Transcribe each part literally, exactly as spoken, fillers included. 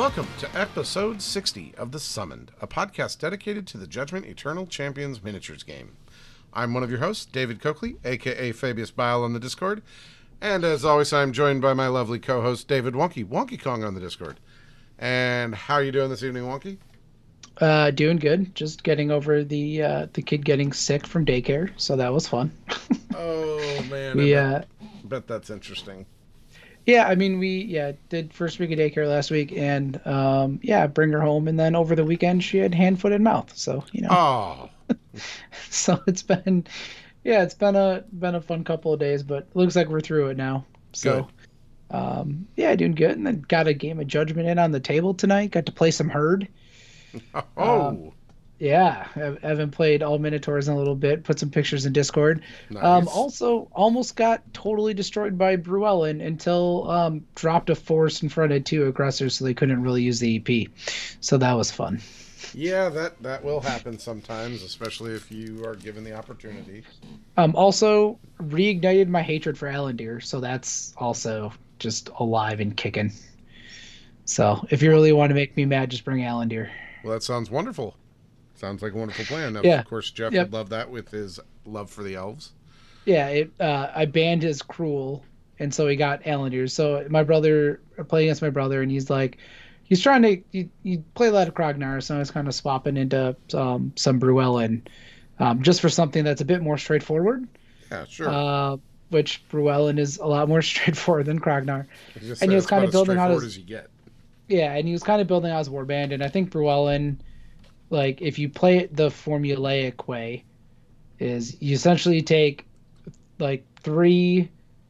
Welcome to episode sixty of The Summoned, a podcast dedicated to the Judgment Eternal Champions miniatures game. I'm one of your hosts, David Coakley, aka Fabius Bile on the Discord, and as always, I'm joined by my lovely co-host, David Wonky, Wonky Kong on the Discord. And how are you doing this evening, Wonky? Uh, doing good. Just getting over the uh, the kid getting sick from daycare, so that was fun. Oh man, we I uh, bet, bet that's interesting. yeah, I mean we yeah did first week of daycare last week, and um, yeah, bring her home, and then over the weekend she had hand, foot, and mouth. So you know, Oh, so it's been yeah, it's been a been a fun couple of days, but it looks like we're through it now. So. Um, yeah, doing good, and then got a game of Judgment in on the table tonight. Got to play some Herd. oh, Um, Yeah, I haven't played all Minotaurs in a little bit. Put some pictures in Discord. Um, nice. also, almost got totally destroyed by Bruellen until um, dropped a force in front of two aggressors, so they couldn't really use the E P. So that was fun. Yeah, that, that will happen sometimes, especially if you are given the opportunity. Um, also, reignited my hatred for Alandir, so that's also just alive and kicking. So if you really want to make me mad, just bring Alandir. Well, that sounds wonderful. Sounds like a wonderful plan. Of Yeah. course, Jeff Yep. would love that with his love for the elves. Yeah, it, uh, I banned his Cruel, and so he got Alandir. So my brother, I play against my brother, and he's like, he's trying to, you, you play a lot of Krognar, so I was kind of swapping into um, some Bruellen, um, just for something that's a bit more straightforward. Yeah, sure. Uh, which Bruellen is a lot more straightforward than Krognar. Just And say he was it's kind about of building as out straightforward his, as you get. yeah, and he was kind of building out his warband, and I think Bruellen, like, if you play it the formulaic way, is you essentially take like three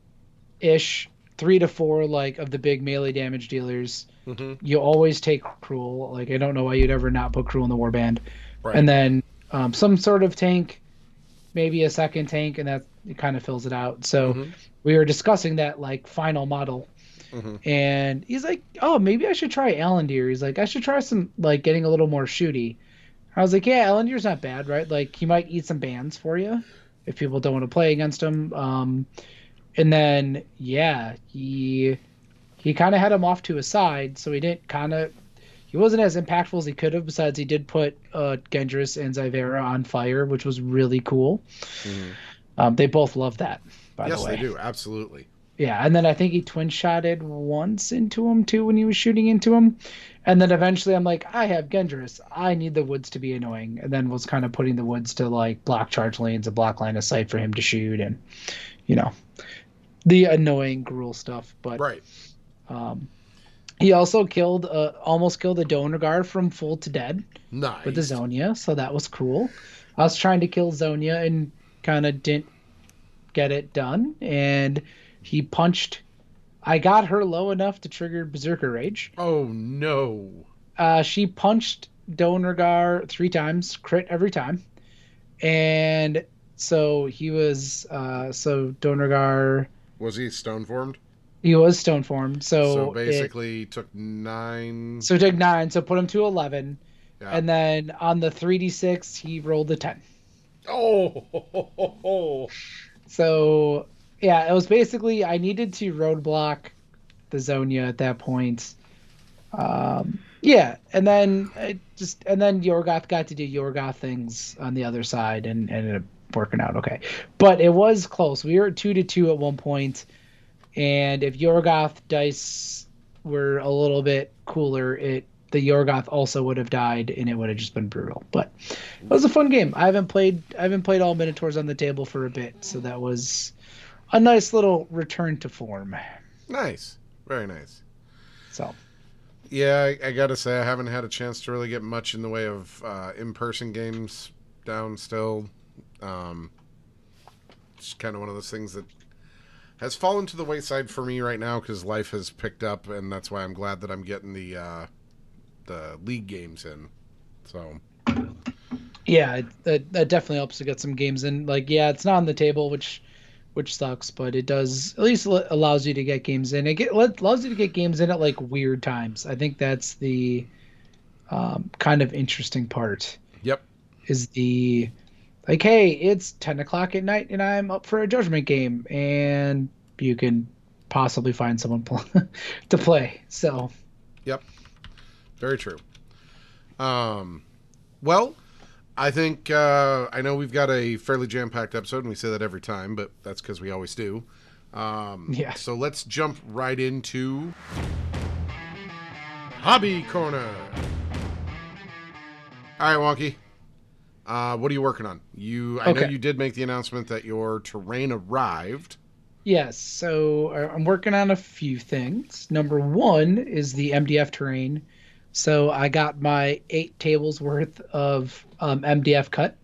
ish three to four like of the big melee damage dealers. Mm-hmm. You always take Cruel. Like, I don't know why you'd ever not put Cruel in the warband. Right. And then um, some sort of tank, maybe a second tank, and that it kind of fills it out. So Mm-hmm. we were discussing that like final model. Mm-hmm. And he's like, oh, maybe I should try Alandir. He's like, I should try some, like, getting a little more shooty. I was like, yeah, Alandir's not bad, right? Like, he might eat some bans for you if people don't want to play against him. Um, and then, yeah, he he kind of had him off to his side, so he didn't kind of, he wasn't as impactful as he could have, besides he did put uh, Gendris and Zyvera on fire, which was really cool. Mm-hmm. Um, they both love that, by yes, the way. they do. Absolutely. Yeah, and then I think he twin shotted once into him too when he was shooting into him. And then eventually I'm like, I have Gendris. I need the woods to be annoying. And then was kind of putting the woods to like block charge lanes, a block line of sight for him to shoot, and you know, the annoying Gruul stuff. But Right. um he also killed uh almost killed a Donegar from full to dead Nice. with the Zonia, so that was cool. I was trying to kill Zonia and kind of didn't get it done, and he punched. I got her low enough to trigger Berserker Rage. Oh, no. Uh, she punched Donegar three times, crit every time. And so he was, uh, so Donegar, Was he stone formed? he was stone formed. So, So it, basically took nine. so he took nine, so put him to eleven. Yeah. And then on the three d six, he rolled a ten. Oh. So, yeah, it was basically, I needed to roadblock the Zonia at that point. Um, yeah, and then it just and then Yorgoth got to do Yorgoth things on the other side and, and ended up working out okay. But it was close. We were at two to two at one point, and if Yorgoth dice were a little bit cooler, it the Yorgoth also would have died, and it would have just been brutal. But it was a fun game. I haven't played I haven't played all Minotaurs on the table for a bit, so that was a nice little return to form. Nice. Very nice. So. Yeah, I, I gotta say, I haven't had a chance to really get much in the way of uh, in-person games down still. Um, it's kind of one of those things that has fallen to the wayside for me right now because life has picked up, and that's why I'm glad that I'm getting the uh, the league games in. So. Yeah, that, that definitely helps to get some games in. Like, yeah, it's not on the table, which which sucks, but it does at least allows you to get games in. It get, allows you to get games in at like weird times. I think that's the um, kind of interesting part. Yep. Is the like, hey, it's ten o'clock at night and I'm up for a Judgment game, and you can possibly find someone pl- to play. So. Yep. Very true. Um, well, I think uh, I know we've got a fairly jam-packed episode, and we say that every time, but that's because we always do. Um, Yeah. So let's jump right into Hobby Corner. All right, Wonky. Uh, what are you working on? You, I know Okay. you did make the announcement that your terrain arrived. Yes, so uh, I'm working on a few things. Number one is the M D F terrain. So I got my eight tables worth of um, M D F cut.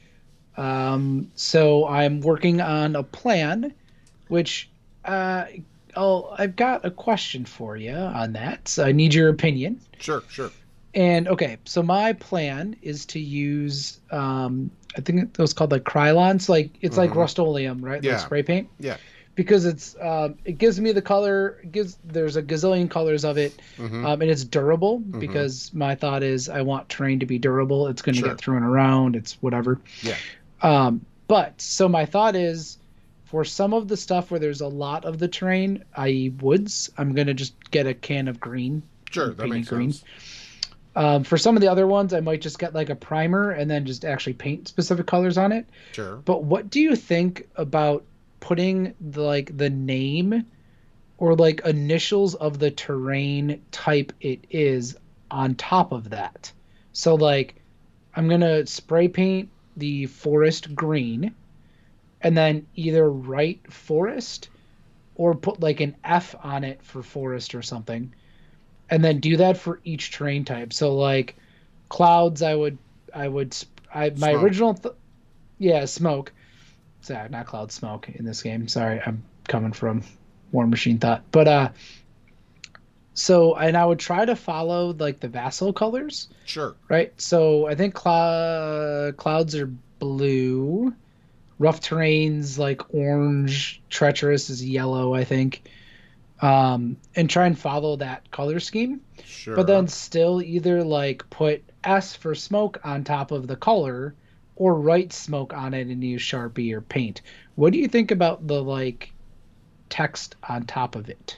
Um, so I'm working on a plan, which uh, oh, I've got a question for you on that. So I need your opinion. Sure, sure. And okay, so my plan is to use um, I think it was called like Krylon. So like it's like Mhm. Rust-Oleum, right? Yeah. Like spray paint. Yeah. Because it's um, it gives me the color. It gives there's a gazillion colors of it, Mhm. um, and it's durable. Because my thought is I want terrain to be durable. It's going to Sure. get thrown around. It's whatever. Yeah. Um, but so my thought is, for some of the stuff where there's a lot of the terrain, that is woods, I'm going to just get a can of green. Sure, and that paint it makes green. sense. Um, for some of the other ones, I might just get like a primer and then just actually paint specific colors on it. Sure. But what do you think about putting the like the name or like initials of the terrain type it is on top of that? So like I'm gonna spray paint the forest green and then either write forest or put like an F on it for forest or something. And then do that for each terrain type. So like clouds, I would I would sp- I my Smoke. original th- yeah, smoke. Sorry, not cloud smoke in this game. Sorry, I'm coming from War Machine thought. But uh so and I would try to follow like the vassal colors, Sure. right? So I think clou- clouds are blue, rough terrains like orange, treacherous is yellow, I think. Um and try and follow that color scheme. Sure. But then still either like put S for smoke on top of the color or write smoke on it and use Sharpie or paint. What do you think about the like text on top of it?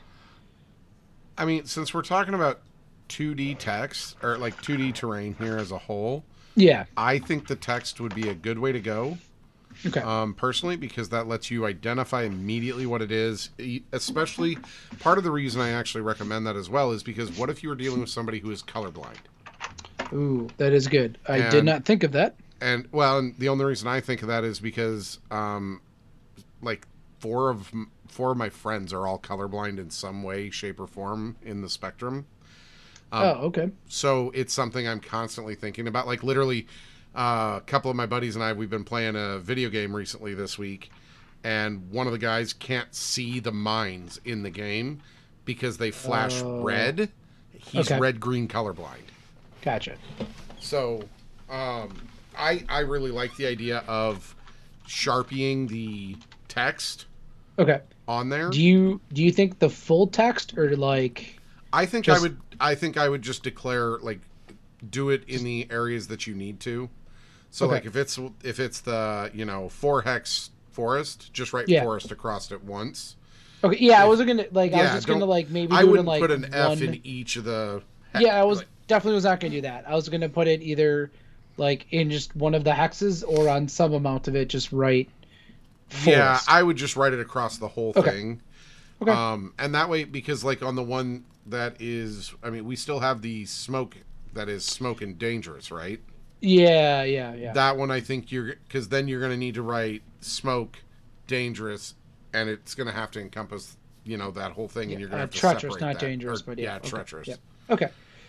I mean, since we're talking about two D text or like two D terrain here as a whole, Yeah. I think the text would be a good way to go. Okay. Um, personally, because that lets you identify immediately what it is. E- Especially, part of the reason I actually recommend that as well is because what if you were dealing with somebody who is colorblind? Ooh, that is good. I did And- not think of that. And well, and the only reason I think of that is because, um, like four of m- four of my friends are all colorblind in some way, shape, or form in the spectrum. Um, Oh, okay. So it's something I'm constantly thinking about. Like literally, uh, a couple of my buddies and I, we've been playing a video game recently this week, and one of the guys can't see the mines in the game because they flash Oh. red. He's Okay. red-green colorblind. Gotcha. So, um, I I really like the idea of sharpieing the text Okay. on there. Do you do you think the full text or like I think just- I would I think I would just declare like do it in the areas that you need to. So Okay. like if it's if it's the, you know, four hex forest, just write Yeah. forest across it once. Okay, yeah, I If- wasn't gonna like I was yeah, just gonna don't- like maybe I do it in wouldn't like put an F one... in each of the Yeah, I was like- definitely was not gonna do that. I was gonna put it either like in just one of the hexes or on some amount of it just write Yeah, forest. I would just write it across the whole Okay. thing. Okay. Um, and that way, because like on the one that is, I mean, we still have the smoke that is smoke and dangerous, right? Yeah, yeah, yeah. That one, I think you're, because then you're going to need to write smoke, dangerous, and it's going to have to encompass, you know, that whole thing, and you're going to Uh, have to treacherous, separate not that. dangerous, Or- but yeah. okay, treacherous. yep. Okay.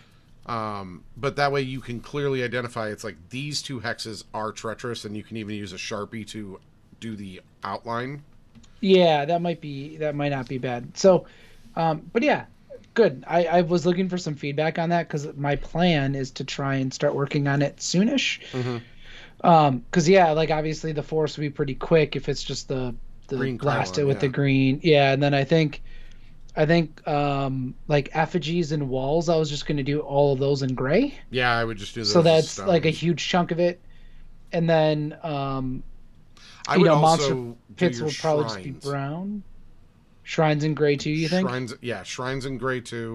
Um, but that way you can clearly identify it's like these two hexes are treacherous, and you can even use a Sharpie to do the outline. Yeah, that might be that might not be bad. So, um, but yeah, good. I, I was looking for some feedback on that because my plan is to try and start working on it soonish. Mm-hmm. Um, because yeah, like obviously the force would be pretty quick if it's just the the Green blast it Krylon, with the yeah. green. Yeah, and then I think, I think um like effigies and walls, I was just gonna do all of those in gray. Yeah, I would just do those. So as that's like a stones. huge chunk of it, and then um I you would know, also monster do pits your will probably just shrines. be brown. Shrines in gray too, you think? Shrines, yeah, shrines in gray too.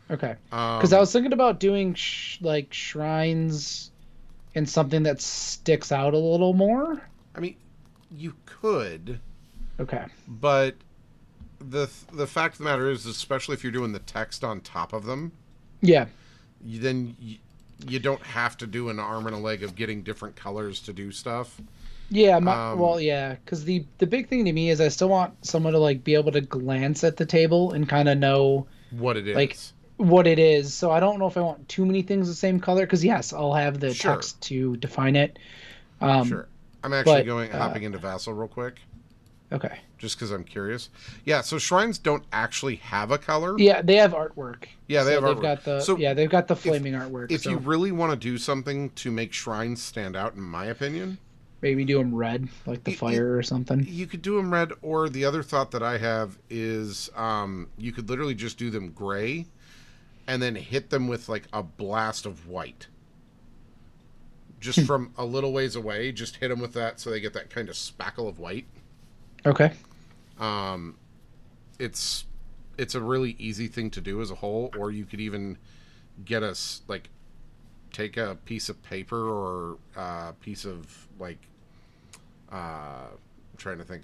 Okay. Because I Um, was thinking about doing sh like shrines in something that sticks out a little more. I mean, you could, Okay. but the the fact of the matter is, especially if you're doing the text on top of them, Yeah. you, then you, you don't have to do an arm and a leg of getting different colors to do stuff. Yeah, my Um, well, yeah, because the the big thing to me is I still want someone to like be able to glance at the table and kind of know what it like is. what it is. So I don't know if I want too many things the same color because yes, I'll have the Sure, text to define it. Um, sure. I'm actually but going uh, hopping into Vassal real quick, okay. just because I'm curious. Yeah, so shrines don't actually have a color. Yeah, they have artwork. Yeah, they So have they've artwork. got the So yeah, they've got the if flaming artwork. if you So really want to do something to make shrines stand out, in my opinion, maybe do them red, like the you, you, fire or something. you could do them red. Or the other thought that I have is um, you could literally just do them gray, and then hit them with like a blast of white, just Hmm. from a little ways away. Just hit them with that so they get that kind of spackle of white. Okay. Um, it's it's a really easy thing to do as a whole. Or you could even get us like take a piece of paper or a piece of like uh, I'm trying to think.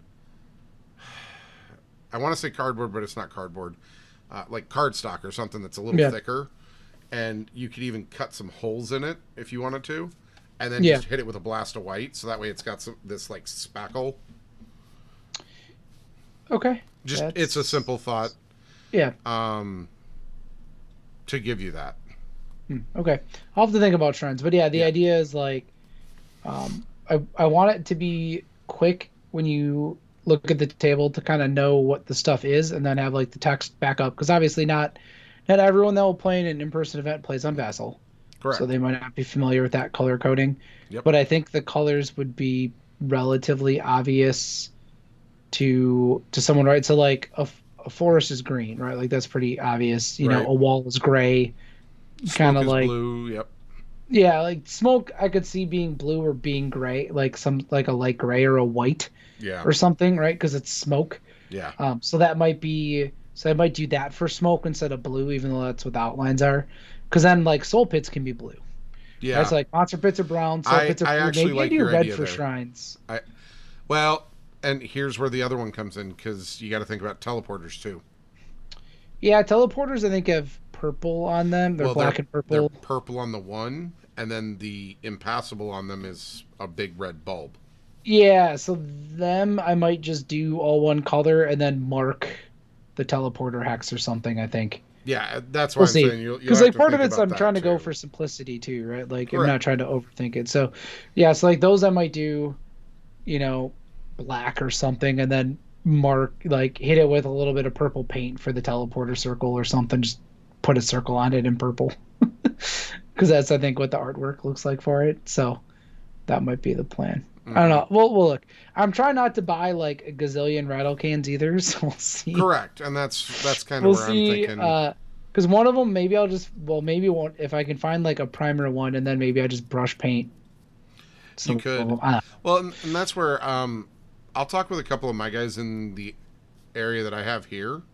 I want to say cardboard, but it's not cardboard. Uh, like cardstock or something that's a little Yeah. thicker, and you could even cut some holes in it if you wanted to, and then Yeah. just hit it with a blast of white, so that way it's got some this like spackle. Okay. Just it's a That's simple thought yeah. um, to give you that. Hmm. Okay. I'll have to think about shrines, but yeah, the Yeah, idea is like um, I I want it to be quick when you look at the table to kind of know what the stuff is, and then have like the text back up because obviously not not everyone that will play in an in-person event plays on Vassal, so correct. they might not be familiar with that color coding. Yep. But I think the colors would be relatively obvious to to someone, right? So like a, f- a forest is green, right? Like that's pretty obvious. You know, Right. a wall is gray, kind Smoke of is like blue. Yep. yeah, like smoke. I could see being blue or being gray, like some like a light gray or a white Yeah. or something, right? Because it's smoke. Yeah. Um, so that might be so I might do that for smoke instead of blue, even though that's what the outlines are. Because then like soul pits can be blue, right? Yeah. So like monster pits are brown, soul I pits are I blue. actually Maybe I like do your red idea for there. shrines. I well, and here's where the other one comes in because you got to think about teleporters too. Yeah, teleporters I think have purple on them. They're Well, they're black and they're purple. purple on the one, and then the impassable on them is a big red bulb. Yeah, so them I might just do all one color and then mark the teleporter hex or something, I think. Yeah, that's why We'll I'm see. saying you'll you'll Because have like to part of think it's about I'm that trying to go too. for simplicity too, right? Like I'm not Correct. trying to overthink it. So yeah, so like those I might do, you know, black or something and then mark like hit it with a little bit of purple paint for the teleporter circle or something. Just put a circle on it in purple. Because that's I think what the artwork looks like for it. So that might be the plan. I don't Hmm. know. We'll, we'll look. I'm trying not to buy like a gazillion rattle cans either, so we'll see. Correct, and that's that's kind of We'll where I'm see. thinking. Uh, because one of them maybe I'll just well maybe won't if I can find like a primer one and then maybe I just brush paint You some of could, them. I don't well, and, and that's where um, I'll talk with a couple of my guys in the area that I have here,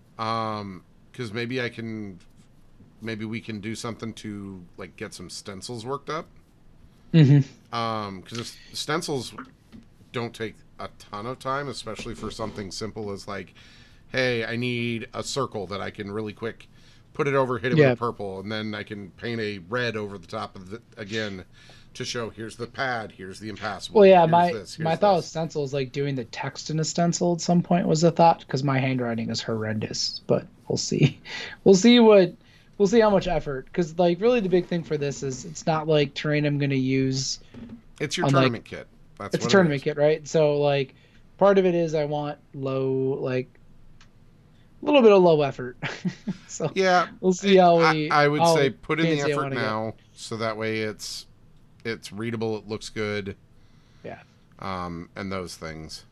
um, because maybe I can, maybe we can do something to like get some stencils worked up. know. Hmm. Um, because stencils don't take a ton of time, especially for something simple as like, hey, I need a circle that I can really quick put it over, hit it with a Yeah. purple, and then I can paint a red over the top of it again to show here's the pad, here's the impassable, Well, yeah. here's My this, my here's thought with this. stencil is like doing the text in a stencil at some point was a thought because my handwriting is horrendous. But we'll see. We'll see what we'll see how much effort because like really the big thing for this is it's not like terrain I'm going to use It's your on like tournament kit. That's it's a what it tournament is. kit, right? So like part of it is I want low like a little bit of low effort. So Yeah, we'll see how I, we I would say how put in the fancy I effort want to get. now so that way it's it's readable, it looks good, Yeah. um, and those things.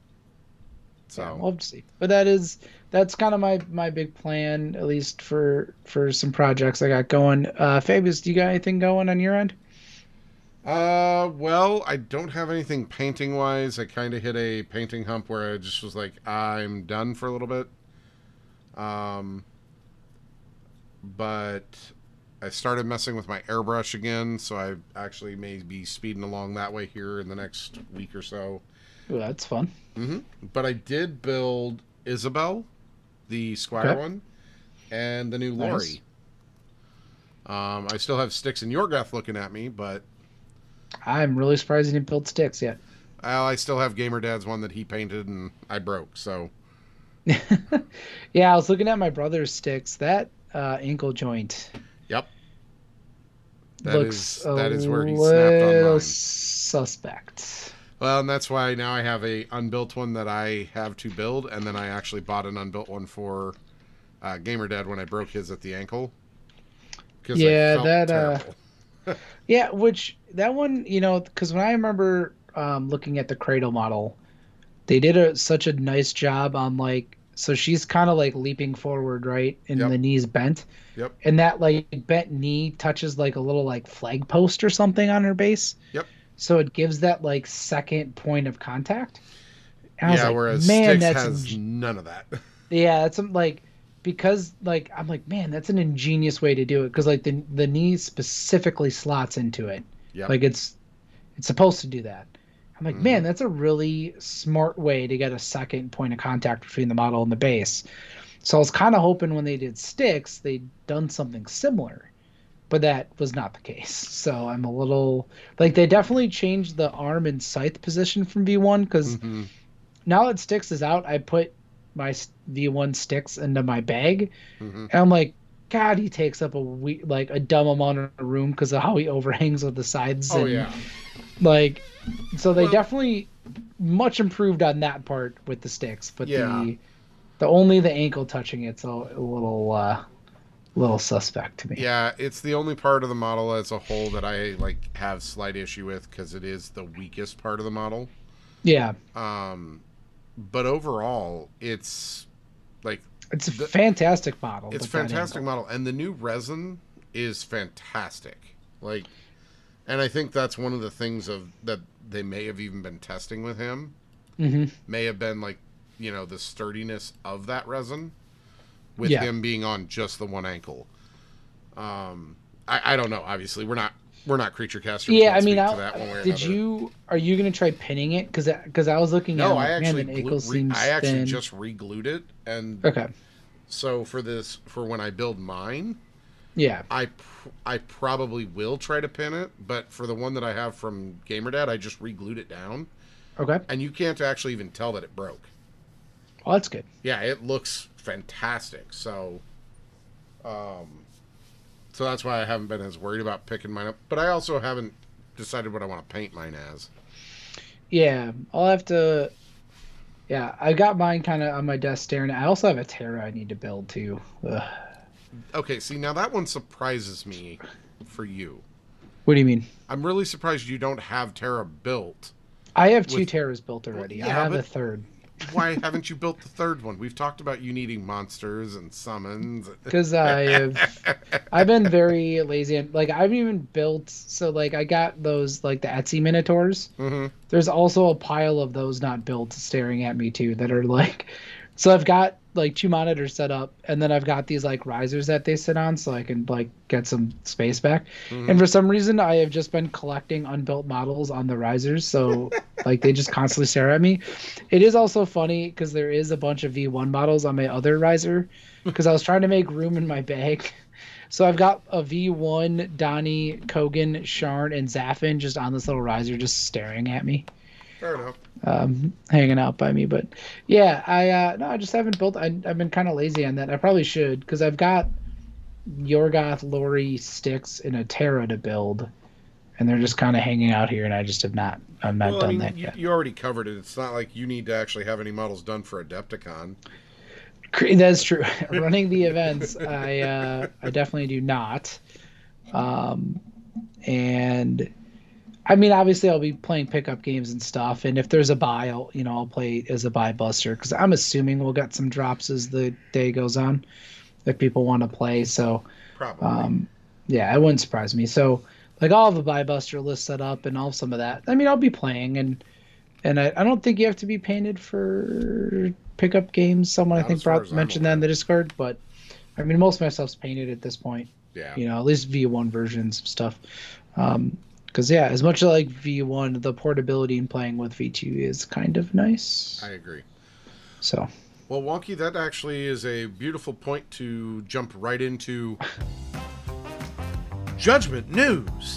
Yeah, So we'll have to see. But that is that's kind of my my big plan, at least for for some projects I got going. Uh Fabius, do you got anything going on your end? Uh, well, I don't have anything painting wise. I kind of hit a painting hump where I just was like, I'm done for a little bit. Um, but I started messing with my airbrush again, so I actually may be speeding along that way here in the next week or so. Ooh, that's fun. Mm-hmm. But I did build Isabel, the Squire Okay. one, and the new Nice. Lori. Um, I still have Sticks and Yorgath looking at me, but I'm really surprised you didn't build sticks yet. well, I still have Gamer Dad's one that he painted and I broke. So Yeah, I was looking at my brother's sticks. That uh, ankle joint yep, that looks is a that is where he snapped on little mine. suspect. Well, and that's why now I have a unbuilt one that I have to build, and then I actually bought an unbuilt one for uh, Gamer Dad when I broke his at the ankle because I Yeah, felt that uh terrible. yeah, which that one, you know, because when I remember um looking at the Cradle model, they did a such a nice job on like so she's kind of like leaping forward, right? And Yep, the knees bent. yep, And that like bent knee touches like a little like flag post or something on her base. yep. So it gives that like second point of contact. And I was Yeah, like, whereas man, Sticks that's has ing- none of that. yeah, that's some like because like I'm like, man, that's an ingenious way to do it because like the the knee specifically slots into it. Yep. Like it's it's supposed to do that. I'm like, Mm-hmm. man, that's a really smart way to get a second point of contact between the model and the base. So I was kind of hoping when they did sticks, they'd done something similar, but that was not the case. So I'm a little like they definitely changed the arm and scythe position from V one because Mm-hmm. now that sticks is out, I put my s- V one sticks into my bag, Mm-hmm. and I'm like, God, he takes up a we like a dumb amount of room because of how he overhangs with the sides Oh and yeah. like. So they Well, definitely much improved on that part with the sticks, but yeah. the the only the ankle touching it's a, a little uh little suspect to me. Yeah, it's the only part of the model as a whole that I like have slight issue with because it is the weakest part of the model. Yeah, Um, but overall, it's like it's a the, fantastic model. it's with that fantastic ankle. model, and the new resin is fantastic. Like, and I think that's one of the things of that they may have even been testing with him. Hmm. May have been like, you know, the sturdiness of that resin with Yeah, him being on just the one ankle. Um, I, I don't know. Obviously, we're not we're not creature caster. We yeah. can't I mean, speak I, to that one way or did another. you are you gonna try pinning it? Because because I was looking at it, No, I'm I like, man, actually the glue, ankle re, seems I actually thin. just re-glued it, and Okay, so for this for when I build mine, yeah, I pr- I probably will try to pin it, but for the one that I have from GamerDad, I just re-glued it down, okay. and you can't actually even tell that it broke. Well, that's good. Yeah, it looks fantastic. So, um, so that's why I haven't been as worried about picking mine up. But I also haven't decided what I want to paint mine as. Yeah, I'll have to. Yeah, I got mine kind of on my desk staring. I also have a Terra I need to build too. Ugh. Okay, see now that one surprises me for you. What do you mean? I'm really surprised you don't have Terra built. I have two With Terras built already. I yeah, have a but third why haven't you built the third one? We've talked about you needing monsters and summons. because I have. I've been very lazy and like I've even built so like I got those like the Etsy Minotaurs. hmm There's also a pile of those not built staring at me too that are like so I've got like two monitors set up and then I've got these like risers that they sit on so I can like get some space back. hmm And for some reason I have just been collecting unbuilt models on the risers so like they just constantly stare at me. It is also funny because there is a bunch of V one models on my other riser because I was trying to make room in my bag. So I've got a V one, Donnie, Kogan, Sharn, and Zaffin just on this little riser, just staring at me, Fair enough. um, hanging out by me. But yeah, I uh, no, I just haven't built. I, I've been kind of lazy on that. I probably should because I've got Yorgoth, Lori, Sticks, and a Terra to build, and they're just kind of hanging out here, and I just have not. I've not Well, I done mean, that you, yet. you already covered it. It's not like you need to actually have any models done for Adepticon. Cre- That's true. Running the events, I uh, I definitely do not. Um, and I mean, obviously, I'll be playing pickup games and stuff. And if there's a buy, I'll you know I'll play as a buy buster because I'm assuming we'll get some drops as the day goes on if people want to play. So Probably. um, yeah, it wouldn't surprise me. So like I'll have a buy buster list set up and I'll have some of that. I mean, I'll be playing and and I, I don't think you have to be painted for pickup games. Someone I Not think as far brought as I'm mentioned that in aware. the Discord, but I mean, most of my stuff's painted at this point. Yeah, You know, at least V one versions of stuff. Um, because yeah, as much as I like V one, the portability in playing with V two is kind of I nice. agree. So Well, Wonky, that actually is a beautiful point to jump right into Judgment News.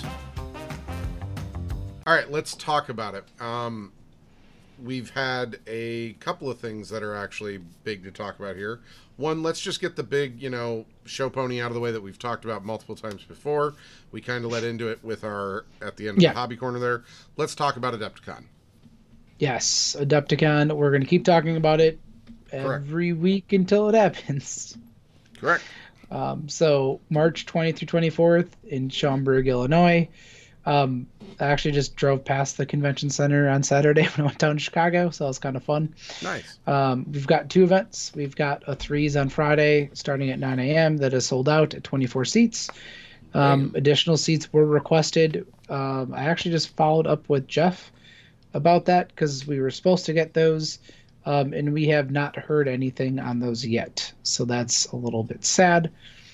All right, let's talk about it. Um, we've had a couple of things that are actually big to talk about here. One, let's just get the big, you know, show pony out of the way that we've talked about multiple times before. We kind of led into it with our at the end of yeah, the hobby corner there. Let's talk about Adepticon. yes, Adepticon. We're gonna keep talking about it Correct. every week until it happens. Correct. Um, so March twentieth through twenty-fourth in Schaumburg, Illinois. Um, I actually just drove past the convention center on Saturday when I went down to Chicago, so it was kind of fun. Nice. Um, we've got two events. We've got a threes on Friday starting at nine a m that is sold out at twenty-four seats. Um, Damn. additional seats were requested. Um, I actually just followed up with Jeff about that because we were supposed to get those, um, and we have not heard anything on those yet. So that's a little bit sad.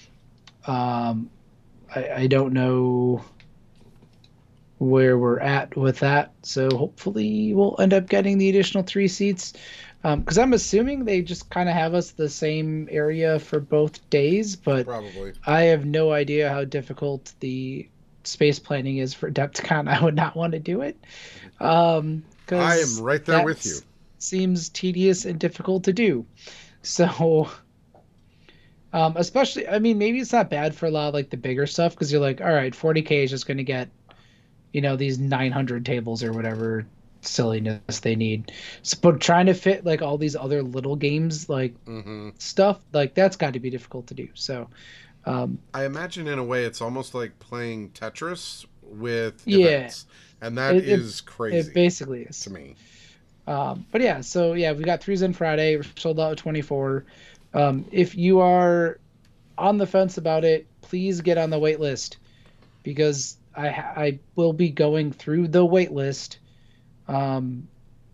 Um, I, I don't know where we're at with that. So hopefully we'll end up getting the additional three seats. Because um, I'm assuming they just kind of have us the same area for both days, but Probably. I have no idea how difficult the space planning is for Adepticon. I would not want to do it. Um, I am right there with you. Seems tedious and difficult to do. So, um, especially, I mean, maybe it's not bad for a lot of like the bigger stuff because you're like, all right, forty K is just going to get, you know, these nine hundred tables or whatever silliness they need. So, but trying to fit like all these other little games, like Mm-hmm. stuff, like that's got to be difficult to do. So, um, I imagine in a way it's almost like playing Tetris with yeah, events, and that it, it, is it crazy basically is. to me. Um, but yeah, so yeah, we got threes on Friday. We're sold out at twenty-four. Um, if you are on the fence about it, please get on the wait list because I I will be going through the wait list um,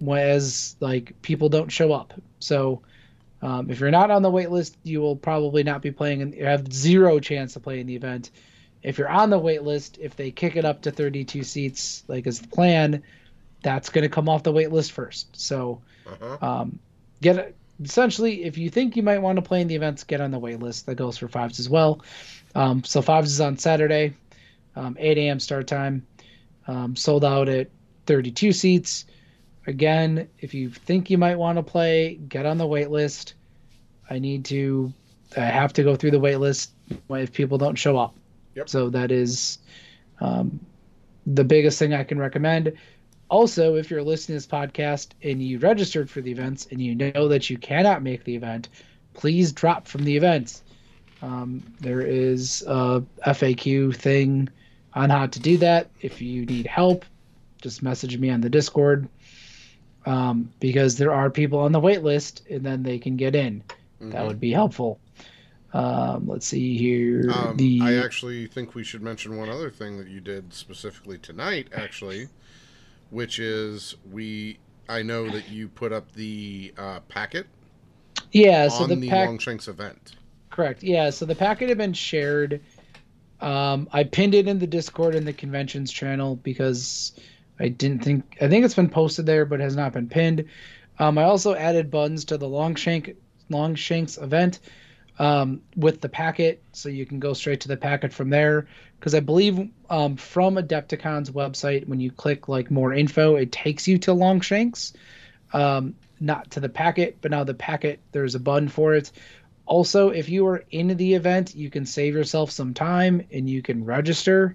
as like people don't show up. So um, if you're not on the wait list, you will probably not be playing and you have zero chance of playing the event. If you're on the wait list, if they kick it up to thirty-two seats, like is the plan, that's going to come off the wait list first. So Uh-huh. um, get essentially if you think you might want to play in the events, get on the wait list. That goes for fives as well. Um, so fives is on Saturday, um, eight a m start time. Um, sold out at thirty-two seats. Again, if you think you might want to play, get on the wait list. I need to, I have to go through the wait list if people don't show up. Yep. So that is um, the biggest thing I can recommend. Also, if you're listening to this podcast and you registered for the events and you know that you cannot make the event, please drop from the events. Um, there is a F A Q thing on how to do that. If you need help, just message me on the Discord um, because there are people on the wait list and then they can get in. Mm-hmm. That would be helpful. Um, let's see here. Um, the I actually think we should mention one other thing that you did specifically tonight, actually, which is we. I know that you put up the uh, packet yeah, so on the, the pack, Longshanks event. correct. Yeah, so the packet had been shared. Um, I pinned it in the Discord and the conventions channel because I didn't think I think it's been posted there, but has not been pinned. Um, I also added buttons to the Longshank Longshanks event um, with the packet, so you can go straight to the packet from there. Because I believe um, from Adepticon's website, when you click like more info, it takes you to Longshanks, um, not to the packet. But now the packet, there's a button for it. Also, if you are in the event, you can save yourself some time and you can register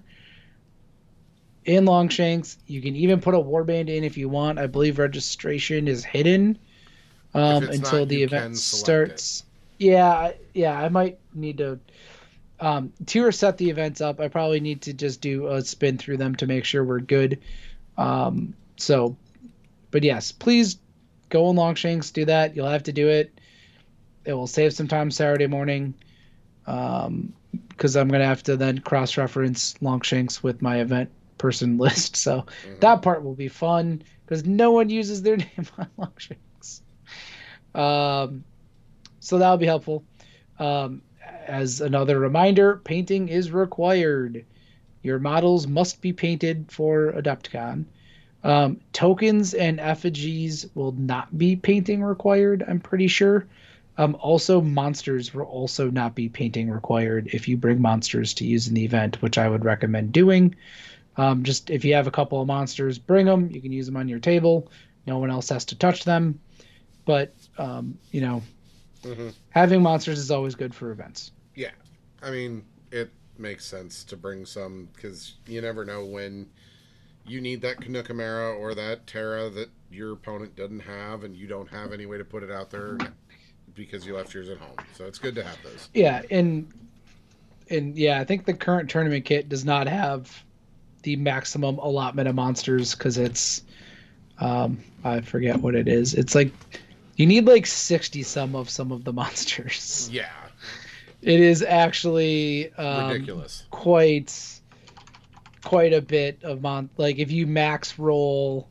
in Longshanks. You can even put a warband in if you want. I believe registration is hidden um, until not, the event starts. It. Yeah, yeah, I might need to um, to set the events up. I probably need to just do a spin through them to make sure we're good. Um, so, but yes, please go in Longshanks. Do that. You'll have to do it. It will save some time Saturday morning um, because I'm going to have to then cross-reference Longshanks with my event person list. So mm-hmm. that part will be fun because no one uses their name on Longshanks. Um, so that'll be helpful. Um, as another reminder, painting is required. Your models must be painted for Adepticon. Um, tokens and effigies will not be painting required, I'm pretty sure. Um, also, monsters will also not be painting required if you bring monsters to use in the event, which I would recommend doing. Um, just if you have a couple of monsters, bring them. You can use them on your table. No one else has to touch them. But, um, you know, Mm-hmm. having monsters is always good for events. Yeah, I mean, it makes sense to bring some because you never know when you need that Canuckamera or that Terra that your opponent doesn't have, and you don't have any way to put it out there because you left yours at home. So it's good to have those. Yeah, and and yeah, I think the current tournament kit does not have the maximum allotment of monsters because it's um I forget what it is. It's like you need like sixty some of some of the monsters. Yeah, It is actually um, ridiculous. Quite quite a bit of mon like if you max roll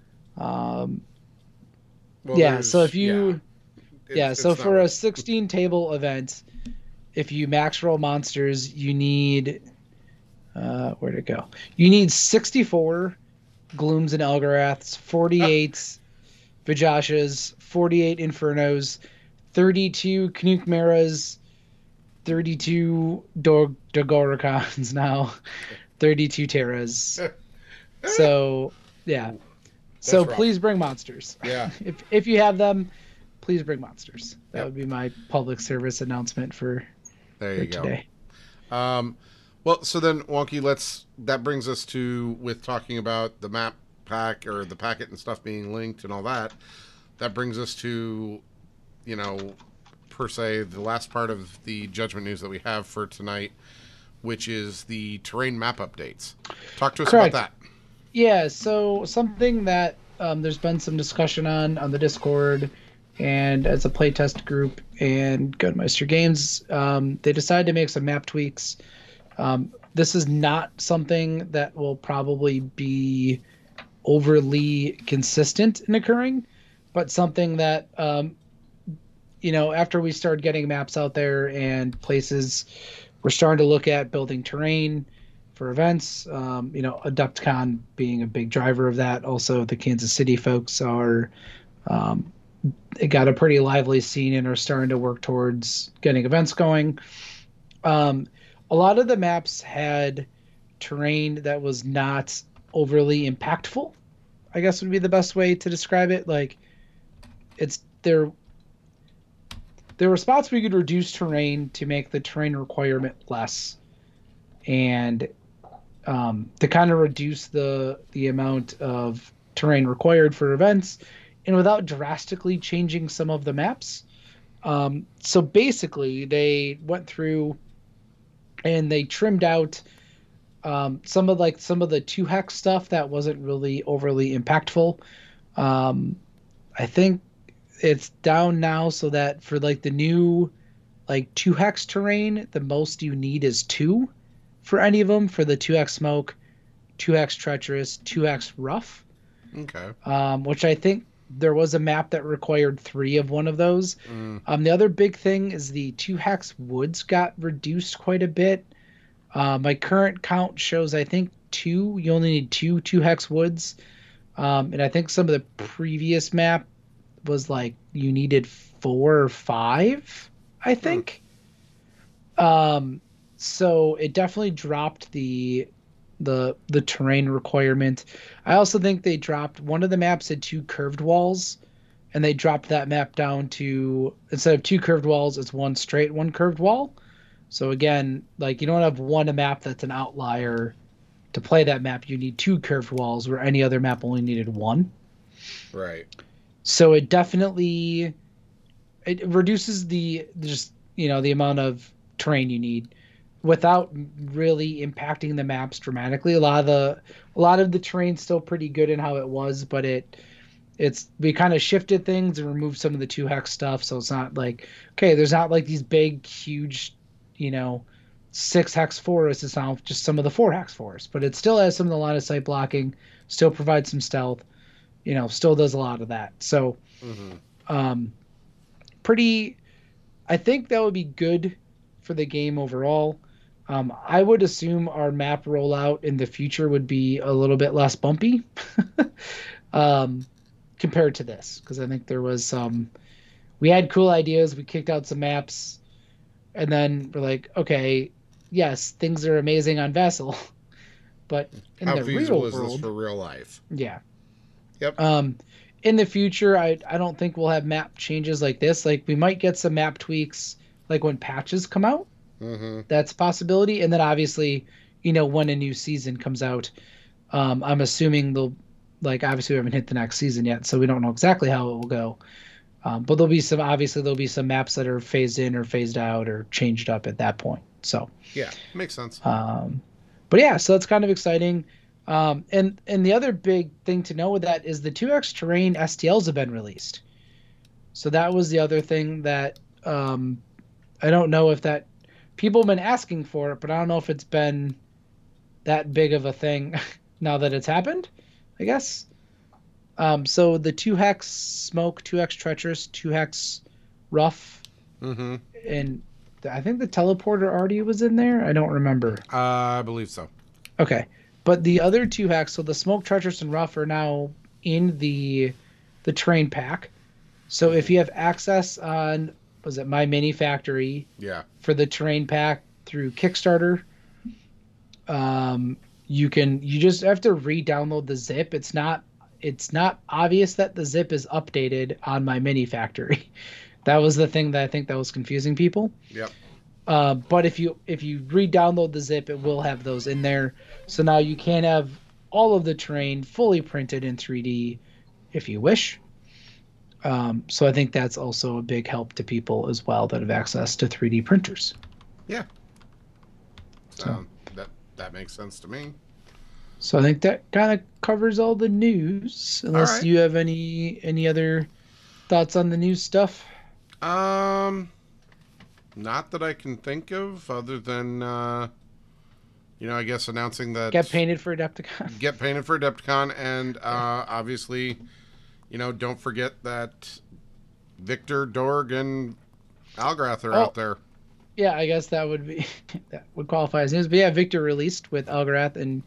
um Well, yeah, so if yeah, you it's, yeah, it's so not for right. a sixteen table event, if you max roll monsters, you need uh where'd it go? You need sixty-four Glooms and Elgaraths, Ah, forty-eight Vajashas, forty-eight Infernos, thirty-two Knukmeras, thirty-two Dog Dogoracons now, thirty-two Terras. So, yeah. So that's rough. please bring monsters. Yeah, if if you have them, please bring monsters. That yep. would be my public service announcement for, There for you go. today. Um, well, so then Wonky, let's that brings us to with talking about the map pack or the packet and stuff being linked and all that. That brings us to, you know, per se the last part of the judgment news that we have for tonight, which is the terrain map updates. Talk to us Correct. about that. Yeah, so something that um, there's been some discussion on on the Discord and as a playtest group and Gunmeister Games, um, they decided to make some map tweaks. Um, this is not something that will probably be overly consistent in occurring, but something that, um, you know, after we started getting maps out there and places, we're starting to look at building terrain for events. Um, you know, Adepticon being a big driver of that. Also, the Kansas City folks are um, it got a pretty lively scene and are starting to work towards getting events going. Um, a lot of the maps had terrain that was not overly impactful, I guess would be the best way to describe it. Like it's there there were spots where you could reduce terrain to make the terrain requirement less and um, to kind of reduce the the amount of terrain required for events and without drastically changing some of the maps. Um, so basically, they went through and they trimmed out um, some of like some of the two hex stuff that wasn't really overly impactful. Um, I think it's down now so that for like the new like two hex terrain, the most you need is two for any of them for the two hex smoke, two hex treacherous, two hex rough. Okay. Um, which I think there was a map that required three of one of those. Mm. Um, the other big thing is the two hex woods got reduced quite a bit. Uh, my current count shows I think two. You only need two two hex woods, um, and I think some of the previous map was like you needed four or five. I think. Hmm. Um, so it definitely dropped the the the terrain requirement. I also think they dropped one of the maps had two curved walls, and they dropped that map down to instead of two curved walls, it's one straight one curved wall. So again, like you don't have one map that's an outlier to play that map. You need two curved walls where any other map only needed one. Right. So it definitely it reduces the just you know the amount of terrain you need without really impacting the maps dramatically. A lot of the a lot of the terrain's still pretty good in how it was, but it it's we kind of shifted things and removed some of the two hex stuff, so it's not like okay, there's not like these big huge you know, six hex forests. It's not just some of the four hex forests, but it still has some of the line of sight blocking, still provides some stealth, you know, still does a lot of that. So, mm-hmm. um, pretty, I think that would be good for the game overall. Um, I would assume our map rollout in the future would be a little bit less bumpy um, compared to this, because I think there was some. We had cool ideas. We kicked out some maps, and then we're like, okay, yes, things are amazing on Vessel, but in How the feasible real is this world, for real life? yeah. Yep. Um, in the future, I I don't think we'll have map changes like this. Like we might get some map tweaks, like when patches come out. Mm-hmm. That's a possibility. And then obviously, you know, when a new season comes out, um, I'm assuming they'll like obviously we haven't hit the next season yet, so we don't know exactly how it will go. Um, but there'll be some obviously there'll be some maps that are phased in or phased out or changed up at that point. So Yeah, makes sense. um, but yeah, so it's kind of exciting. Um, and and the other big thing to know with that is the two X terrain S T Ls have been released. So that was the other thing that um, I don't know if that people have been asking for it, but I don't know if it's been that big of a thing now that it's happened, I guess. Um, so the two hex smoke, two hex treacherous, two hex rough, Mm-hmm. and I think the teleporter already was in there. I don't remember. Uh, I believe so. Okay, but the other two hacks, so the smoke, treacherous, and rough, are now in the the train pack. So if you have access on, was it My Mini Factory? Yeah. For the terrain pack through Kickstarter, um, you can you just have to re-download the zip. It's not it's not obvious that the zip is updated on My Mini Factory. That was the thing that I think that was confusing people. Yep. Uh, but if you if you re-download the zip, it will have those in there. So now you can have all of the terrain fully printed in three D if you wish. Um, so I think that's also a big help to people as well that have access to three D printers. Yeah. So, So, that that makes sense to me. so I think that kind of covers all the news. Unless right. you have any any other thoughts on the news stuff. Um, not that I can think of, other than uh, you know, I guess announcing that Get painted for Adepticon. get painted for Adepticon, and uh, obviously, you know, don't forget that Victor, Dorg, and Algrath are Oh. out there. Yeah, I guess that would be that would qualify as news. But yeah, Victor released with Algrath and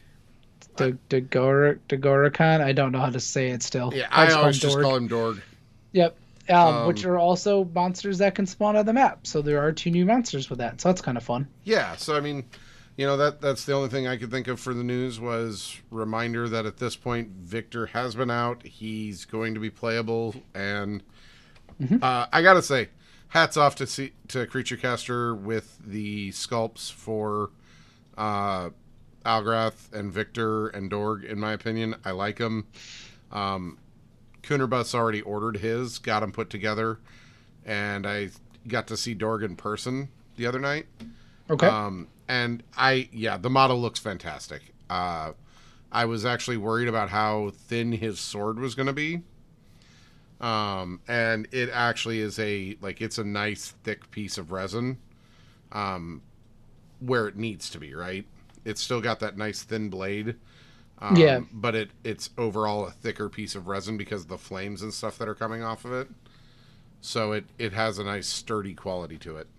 Dagora Dagoracon. I don't know how to say it still. Yeah, I'll I call always him just Dorg. call him Dorg. Yep. Um, Um, which are also monsters that can spawn on the map. So there are two new monsters with that. So that's kind of fun. Yeah, so I mean, you know, that that's the only thing I could think of for the news was reminder that at this point Victor has been out. He's going to be playable, and Mhm. uh, I gotta say, hats off to see, to Creature Caster with the sculpts for uh, Algrath and Victor and Dorg. In my opinion, I like them. Um, Coonerbus already ordered his, got him put together, and I got to see Dorg in person the other night. Okay. Um, and I, yeah, the model looks fantastic. Uh, I was actually worried about how thin his sword was going to be. Um, and it actually is a, like, it's a nice thick piece of resin, um, where it needs to be, right? It's still got that nice thin blade. Um, Yeah. But it, it's overall a thicker piece of resin because of the flames and stuff that are coming off of it. So it, it has a nice sturdy quality to it.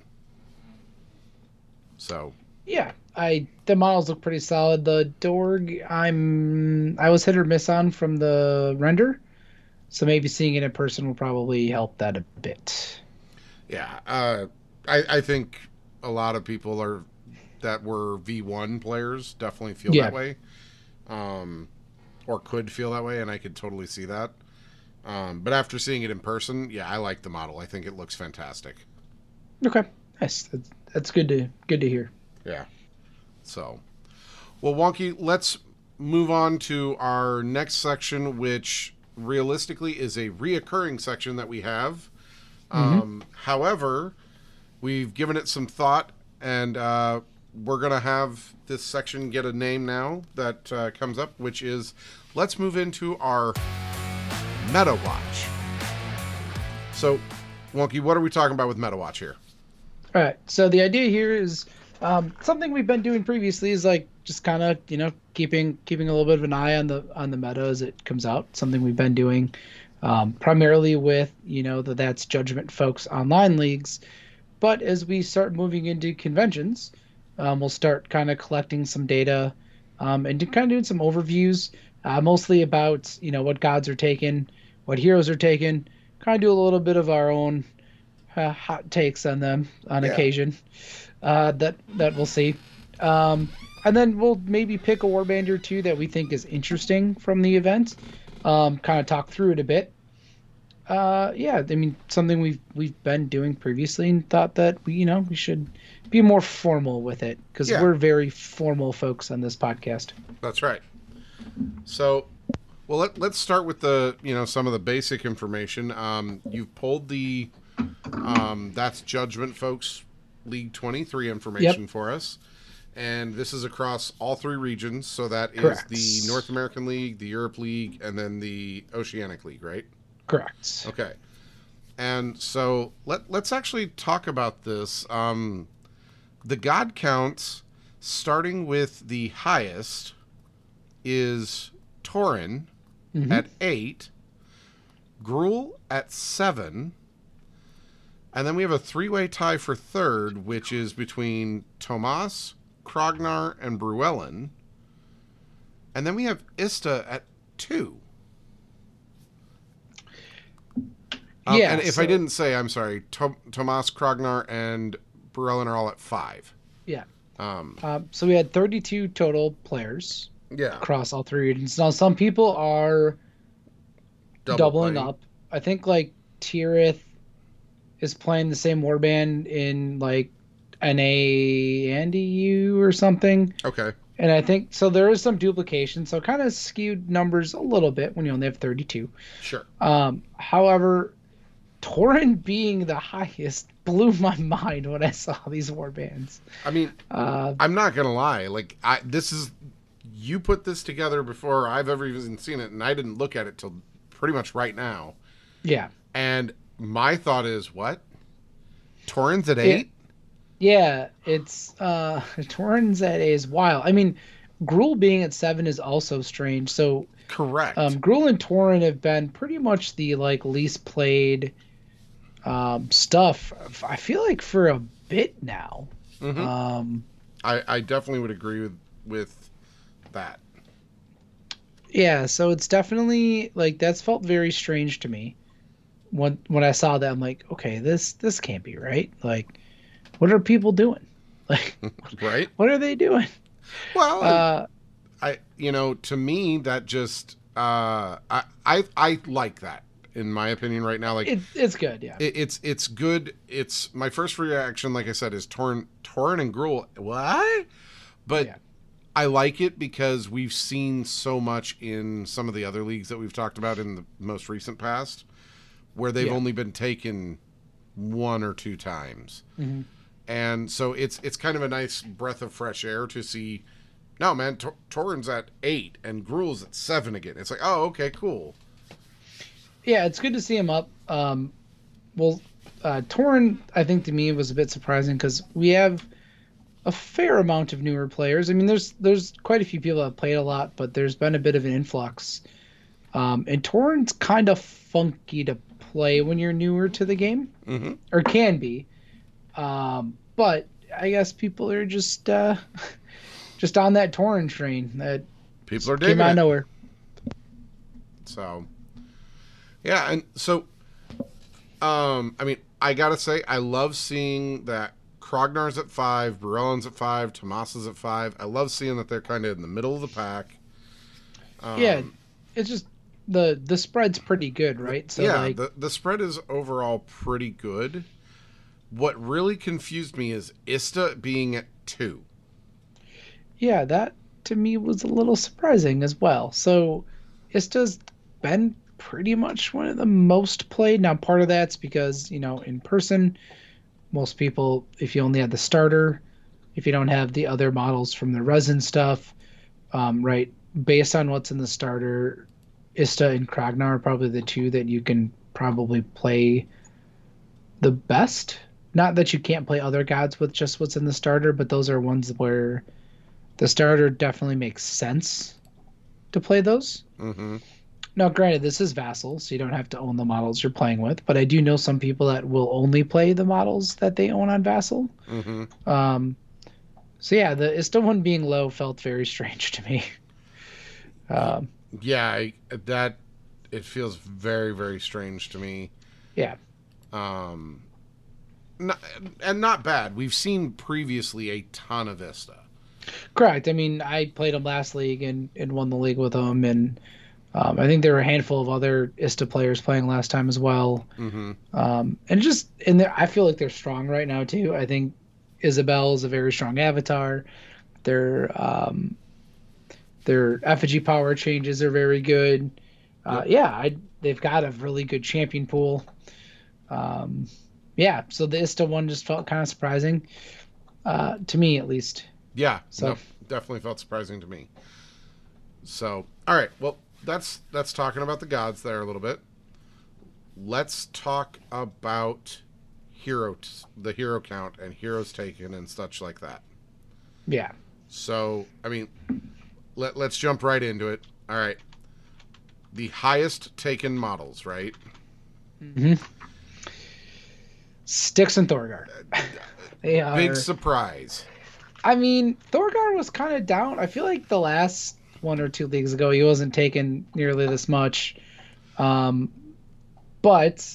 So Yeah, I the models look pretty solid. The Dorg, I'm I was hit or miss on from the render, so maybe seeing it in person will probably help that a bit. yeah, uh, I, I think a lot of people are that were V one players definitely feel Yeah. that way, um, or could feel that way, and I could totally see that. Um, but after seeing it in person, yeah, I like the model. I think it looks fantastic. Okay, nice. That's, that's good to good to hear. Yeah. So, well, Wonky, let's move on to our next section, which realistically is a reoccurring section that we have. Mm-hmm. Um, however, we've given it some thought, and uh, we're going to have this section get a name now that uh, comes up, which is let's move into our Meta Watch. So, Wonky, what are we talking about with Meta Watch here? All right. So the idea here is um, something we've been doing previously is like just kind of you know keeping keeping a little bit of an eye on the on the meta as it comes out. Something we've been doing um, primarily with you know the That's Judgment folks online leagues, but as we start moving into conventions, um, we'll start kind of collecting some data, um, and kind of doing some overviews, uh, mostly about you know what gods are taken, what heroes are taken. Kind of do a little bit of our own uh, hot takes on them on Yeah. occasion. Uh, that that we'll see. Um, and then we'll maybe pick a warband or two that we think is interesting from the event. Um, kind of talk through it a bit. Uh, yeah, I mean something we've we've been doing previously and thought that we you know we should be more formal with it because Yeah, we're very formal folks on this podcast. that's right. So, well, let, let's start with the you know some of the basic information. Um, you've pulled the um, that's Judgment folks League twenty-three information Yep. for us, and this is across all three regions. So that is Correct. the North American League, the Europe League, and then the Oceanic League, right? Correct. Okay. And so let let's actually talk about this. Um, the god counts, starting with the highest, is Torin Hmm. at eight, Gruul at seven, and then we have a three-way tie for third, which is between Tomas, Krognar, and Bruellen. And then we have Ista at two. Um, Yeah, and if so- I didn't say, I'm sorry, to- Tomas, Krognar, and Bruellen are all at five. Yeah. Um, Um, so we had thirty-two total players yeah. across all three regions. Now some people are Double doubling playing. up. I think like Tirith is playing the same warband in like N A and E U or something. Okay. And I think so there is some duplication, so kind of skewed numbers a little bit when you only have thirty-two. Sure. Um, however, Torin being the highest blew my mind when I saw these warbands. I mean, Uh, I'm not gonna lie. Like, I this is you put this together before I've ever even seen it, and I didn't look at it till pretty much right now. yeah. And my thought is, what? Torin's at eight? Yeah, it's uh Torin's at A is wild. I mean, Gruul being at seven is also strange. So Correct. um Gruul and Torin have been pretty much the like least played um stuff I feel like for a bit now. Mhm. Um I, I definitely would agree with with that. yeah, so it's definitely like that's felt very strange to me. When when I saw that I'm like, okay, this this can't be right. Like what are people doing? Like Right? what are they doing? Well, and Uh I you know, to me that just uh I I I like that in my opinion right now. Like it, it's good, yeah. it, it's it's good. It's my first reaction, like I said, is Torin Torin and Gruul. What? But Yeah. I like it because we've seen so much in some of the other leagues that we've talked about in the most recent past, where they've Yeah. only been taken one or two times, Mhm. and so it's it's kind of a nice breath of fresh air to see. No, man, Tor- Torin's at eight and Gruul's at seven again. It's like, oh, okay, cool. Yeah, it's good to see him up. Um, well, uh, Torn, I think to me was a bit surprising because we have a fair amount of newer players. I mean, there's there's quite a few people that have played a lot, but there's been a bit of an influx. Um, and Torrent's kind of funky to play when you're newer to the game, Mm-hmm. or can be. Um, but I guess people are just uh, just on that Torrent train that People are came digging out of it. nowhere. So, yeah, and so, um, I mean, I gotta say, I love seeing that Krognar's at five, Bruellen's at five, Tomas is at five. I love seeing that they're kind of in the middle of the pack. Um, Yeah, it's just the the spread's pretty good, right? So yeah, like, the the spread is overall pretty good. What really confused me is Ista being at two. yeah, that to me was a little surprising as well. So Ista's been pretty much one of the most played. Now part of that's because, you know, in person, most people, if you only have the starter, if you don't have the other models from the resin stuff, um, right, based on what's in the starter, Ista and Kragnar are probably the two that you can probably play the best. Not that you can't play other gods with just what's in the starter, but those are ones where the starter definitely makes sense to play those. Mm-hmm. Now, granted, this is Vassal, so you don't have to own the models you're playing with, but I do know some people that will only play the models that they own on Vassal. Mm-hmm. Um, so yeah, the Ista one being low felt very strange to me. Um, Yeah, I, that it feels very very strange to me. yeah, Um, not, and not bad. We've seen previously a ton of Vista. correct. I mean, I played him last league and, and won the league with him, and um, I think there were a handful of other Ista players playing last time as well. Mm-hmm. Um, and just in there, I feel like they're strong right now too. I think Isabel is a very strong avatar. Their um, their effigy power changes are very good. Uh, Yep. yeah, I, they've got a really good champion pool. Um, yeah, so the Ista one just felt kind of surprising uh, to me, at least. Yeah. So No, definitely felt surprising to me. So, all right. Well, that's that's talking about the gods there a little bit. Let's talk about hero the hero count and heroes taken and such like that. yeah, So, I mean, let, let's jump right into it. All right. The highest taken models, right? hmm Styx and Thorgar. They are. Big surprise. I mean, Thorgar was kind of down. I feel like the last one or two leagues ago, he wasn't taking nearly this much. Um, but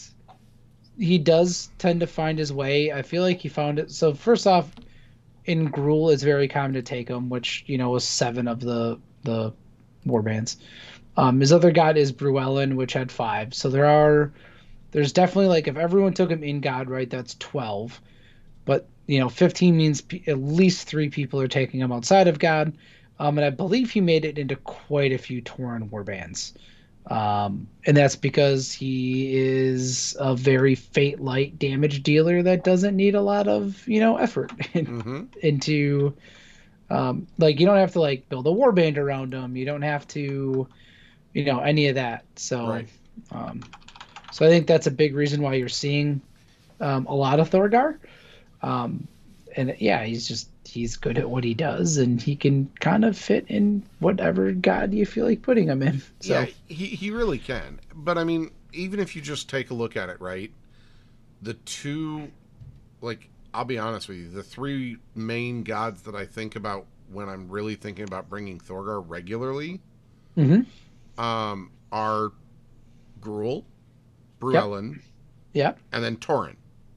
he does tend to find his way. I feel like he found it. So first off, in Gruul, it's very common to take him, which you know was seven of the the warbands. Um, his other god is Bruellen, which had five. So there are there's definitely like if everyone took him in God, right, that's twelve. But you know, fifteen means p- at least three people are taking him outside of God. Um, and I believe he made it into quite a few Tauren warbands. Um, and that's because he is a very fate light damage dealer that doesn't need a lot of, you know, effort in, Mm-hmm. into um, like you don't have to like build a warband around him. You don't have to, you know, any of that. So Right. um, so I think that's a big reason why you're seeing um, a lot of Thorgar. Um, and yeah, he's just he's good at what he does, and he can kind of fit in whatever god you feel like putting him in. So Yeah, he, he really can. But I mean, even if you just take a look at it, right? The two, like, I'll be honest with you, the three main gods that I think about when I'm really thinking about bringing Thorgar regularly hmm um, are Gruul, Bruellen, yeah, and then Tauren.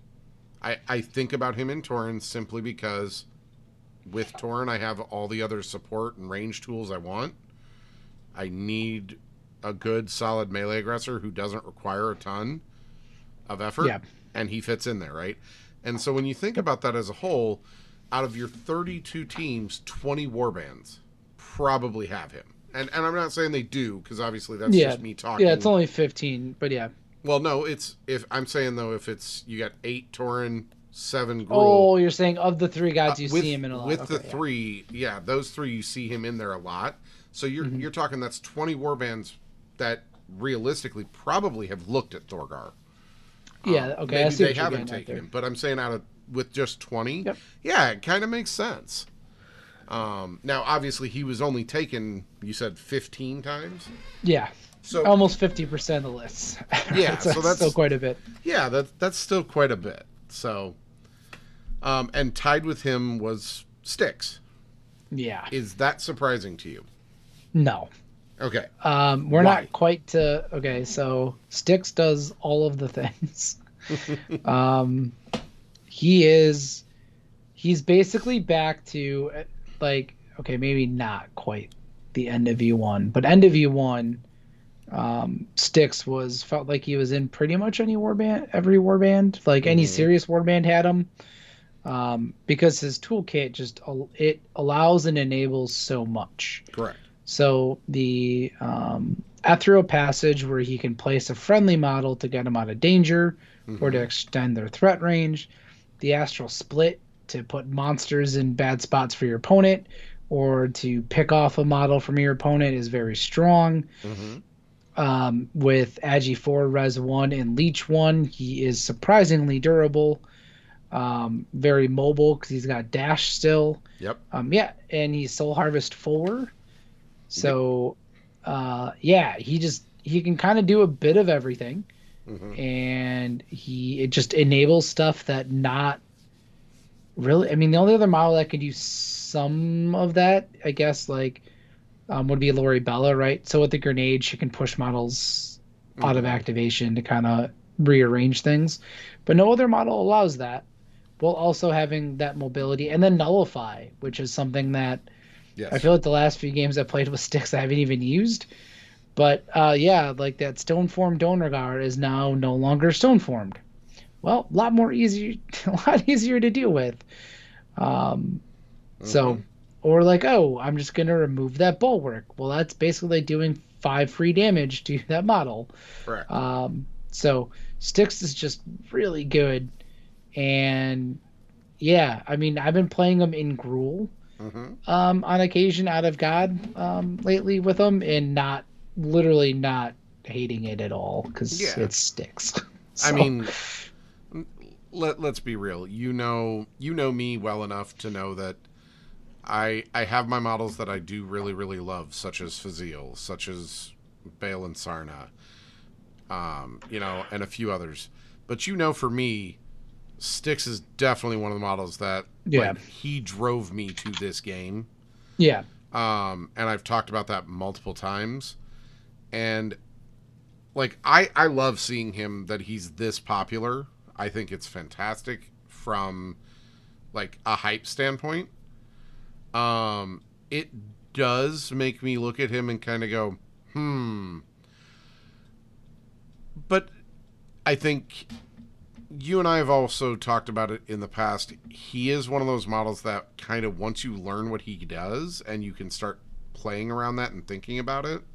I, I think about him in Tauren simply because with Tauren I have all the other support and range tools I want. I need a good solid melee aggressor who doesn't require a ton of effort, yeah, and he fits in there, right? And so when you think about that as a whole, out of your thirty-two teams, twenty warbands probably have him. And and I'm not saying they do, because obviously that's yeah, just me talking. yeah. It's only fifteen, but yeah. Well, no, it's if I'm saying though, if it's you got eight Tauren, seven Gruul. Oh, you're saying of the three gods you uh, with, see him in a lot. with Okay, the yeah. three, yeah, those three you see him in there a lot. So you're Mhm. you're talking that's twenty warbands that realistically probably have looked at Thorgar. Yeah, Um, okay, I maybe see they what you're haven't getting at taken there. him, but I'm saying out of with just twenty, Yep. yeah, it kind of makes sense. Um, now, obviously, he was only taken, you said fifteen times. Yeah, So almost fifty percent of the lists. Yeah, so so that's- still quite a bit. yeah, that that's still quite a bit. So, um, and tied with him was Styx. Yeah, Is that surprising to you? no. Okay. Um, we're Why? not quite to okay. So Styx does all of the things. um, he is he's basically back to uh, like okay, maybe not quite the end of U one, but end of U one, um, Styx was felt like he was in pretty much any warband, every warband, like any Mhm. serious warband had him. Um, because his toolkit just al- it allows and enables so much. Correct. So the um, ethereal passage, where he can place a friendly model to get him out of danger or to Mhm. extend their threat range. The astral split to put monsters in bad spots for your opponent or to pick off a model from your opponent is very strong. Mm-hmm. Um, with Agi four, Res one, and Leech one, he is surprisingly durable. Um, very mobile because he's got dash still. Yep. Um, yeah, and he's Soul Harvest four. So, uh, yeah, he just he can kind of do a bit of everything, Mm-hmm. and he it just enables stuff that not really. I mean, the only other model that could do some of that, I guess, like um, would be Lori Bella, right? So with the grenade, she can push models out of Mm-hmm. activation to kind of rearrange things, but no other model allows that. While also having that mobility, and then nullify, which is something that I Yes. feel like the last few games I played with sticks I haven't even used. But uh, yeah, like that stone formed donor guard is now no longer stone formed. Well, a lot more easy, a lot easier to deal with. Um, Mm-hmm. so, or like, oh, I'm just gonna remove that bulwark. Well, that's basically doing five free damage to that model. Correct. Um, so Styx is just really good, and yeah, I mean, I've been playing them in Gruul Mm-hmm. um, on occasion out of God um, lately with them, and not literally not hating it at all because Yeah. it sticks. I So mean, let let's be real. You know, you know me well enough to know that I I have my models that I do really really love, such as Fazil, such as Bale and Sarna, um, you know, and a few others. But you know, for me, Styx is definitely one of the models that yeah, like he drove me to this game. yeah, Um, and I've talked about that multiple times. And like I I love seeing him that he's this popular. I think it's fantastic from like a hype standpoint. Um, it does make me look at him and kind of go, hmm. But I think you and I have also talked about it in the past. He is one of those models that kind of once you learn what he does and you can start playing around that and thinking about it.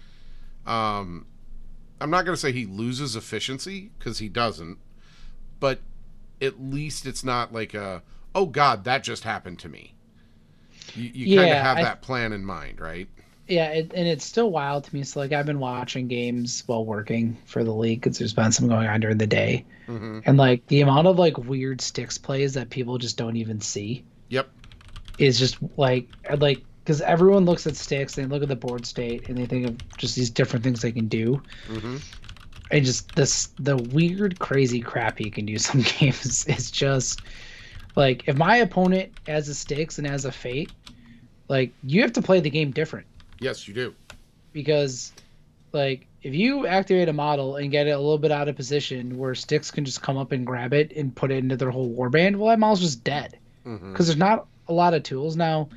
Um, I'm not going to say he loses efficiency because he doesn't, but at least it's not like a, oh God, that just happened to me. You, you kind of yeah. have I that plan in mind, right? yeah, it, and it's still wild to me. So like I've been watching games while working for the league because there's been some going on during the day, Mm-hmm. and like the amount of like weird sticks plays that people just don't even see Yep. is just like like because everyone looks at sticks, they look at the board state, and they think of just these different things they can do, Mm-hmm. and just this the weird crazy crap he can do some games is just like if my opponent has a sticks and has a fate, like you have to play the game different Yes, you do. because like if you activate a model and get it a little bit out of position where sticks can just come up and grab it and put it into their whole warband, well that model's just dead Mm-hmm. because there's not a lot of tools now.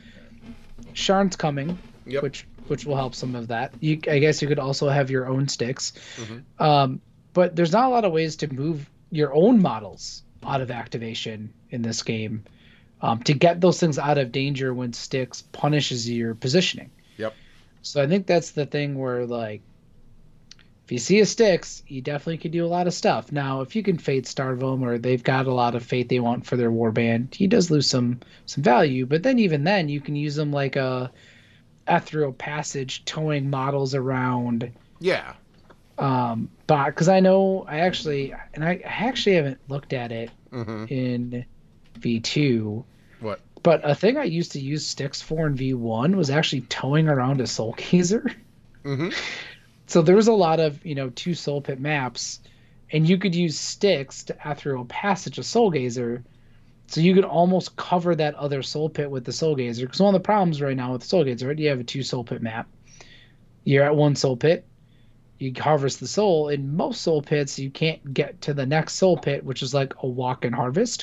Sharn's coming, Yep. which which will help some of that. You, I guess you could also have your own sticks, Mm-hmm. um, but there's not a lot of ways to move your own models out of activation in this game um, to get those things out of danger when sticks punishes your positioning. Yep. So I think that's the thing where like if you see a sticks, you definitely could do a lot of stuff. Now, if you can fate starve them or they've got a lot of fate they want for their warband, he does lose some some value. But then even then, you can use them like a ethereal passage, towing models around. Yeah. Um, but because I know I actually and I, I actually haven't looked at it Mm-hmm. in V two. What? But a thing I used to use sticks for in V one was actually towing around a soul gazer. Mm-hmm. So there was a lot of, you know, two soul pit maps, and you could use sticks to ethereal passage a soul gazer. So you could almost cover that other soul pit with the soul gazer. Because one of the problems right now with the soul gazer, right? You have a two soul pit map. You're at one soul pit. You harvest the soul. In most soul pits, you can't get to the next soul pit, which is like a walk and harvest.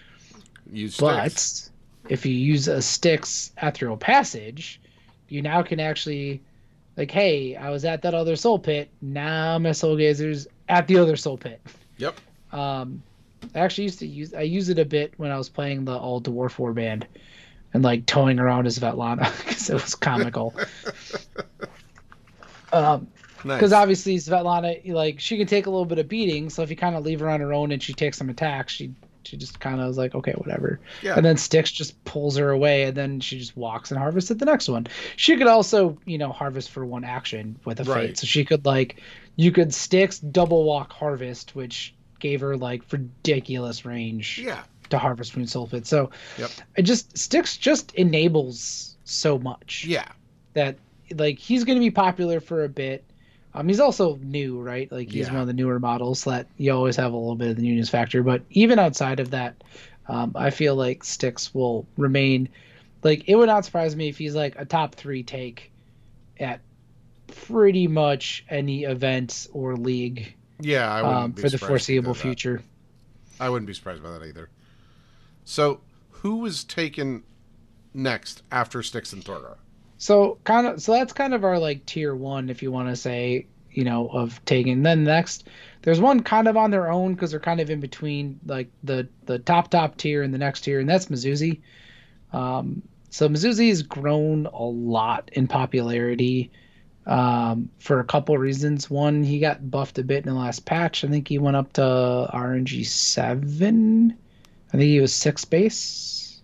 Use sticks. But if you use a sticks ethereal passage, you now can actually like, hey, I was at that other soul pit. Now my soul gazer's at the other soul pit. Yep. Um, I actually used to use I use it a bit when I was playing the all dwarf warband and like towing around as Svetlana because it was comical. um, because Nice. obviously Svetlana, like she can take a little bit of beating, so if you kind of leave her on her own and she takes some attacks, she she just kind of was like, okay, whatever. Yeah. And then Styx just pulls her away, and then she just walks and harvests at the next one. She could also, you know, harvest for one action with a fate, Right. so she could like, you could Styx double walk harvest, which gave her like ridiculous range Yeah. to harvest Moon Sulfate. So Yep. it just Styx just enables so much Yeah. that like he's going to be popular for a bit. Um, he's also new, right? Like he's one Yeah. of the newer models so that you always have a little bit of the newness factor. But even outside of that, um, I feel like Styx will remain like it would not surprise me if he's like a top three take at pretty much any event or league Yeah, I um, wouldn't be for the surprised if he foreseeable did that. future. I wouldn't be surprised by that either. So, who was taken next after Styx and Thorgar? So kind of so that's kind of our like tier one, if you want to say, you know, of taking. Then next, there's one kind of on their own because they're kind of in between like the the top top tier and the next tier, and that's Mizuzi. Um, so Mizuzi has grown a lot in popularity um, for a couple reasons. One, he got buffed a bit in the last patch. I think he went up to R N G seven. I think he was six base.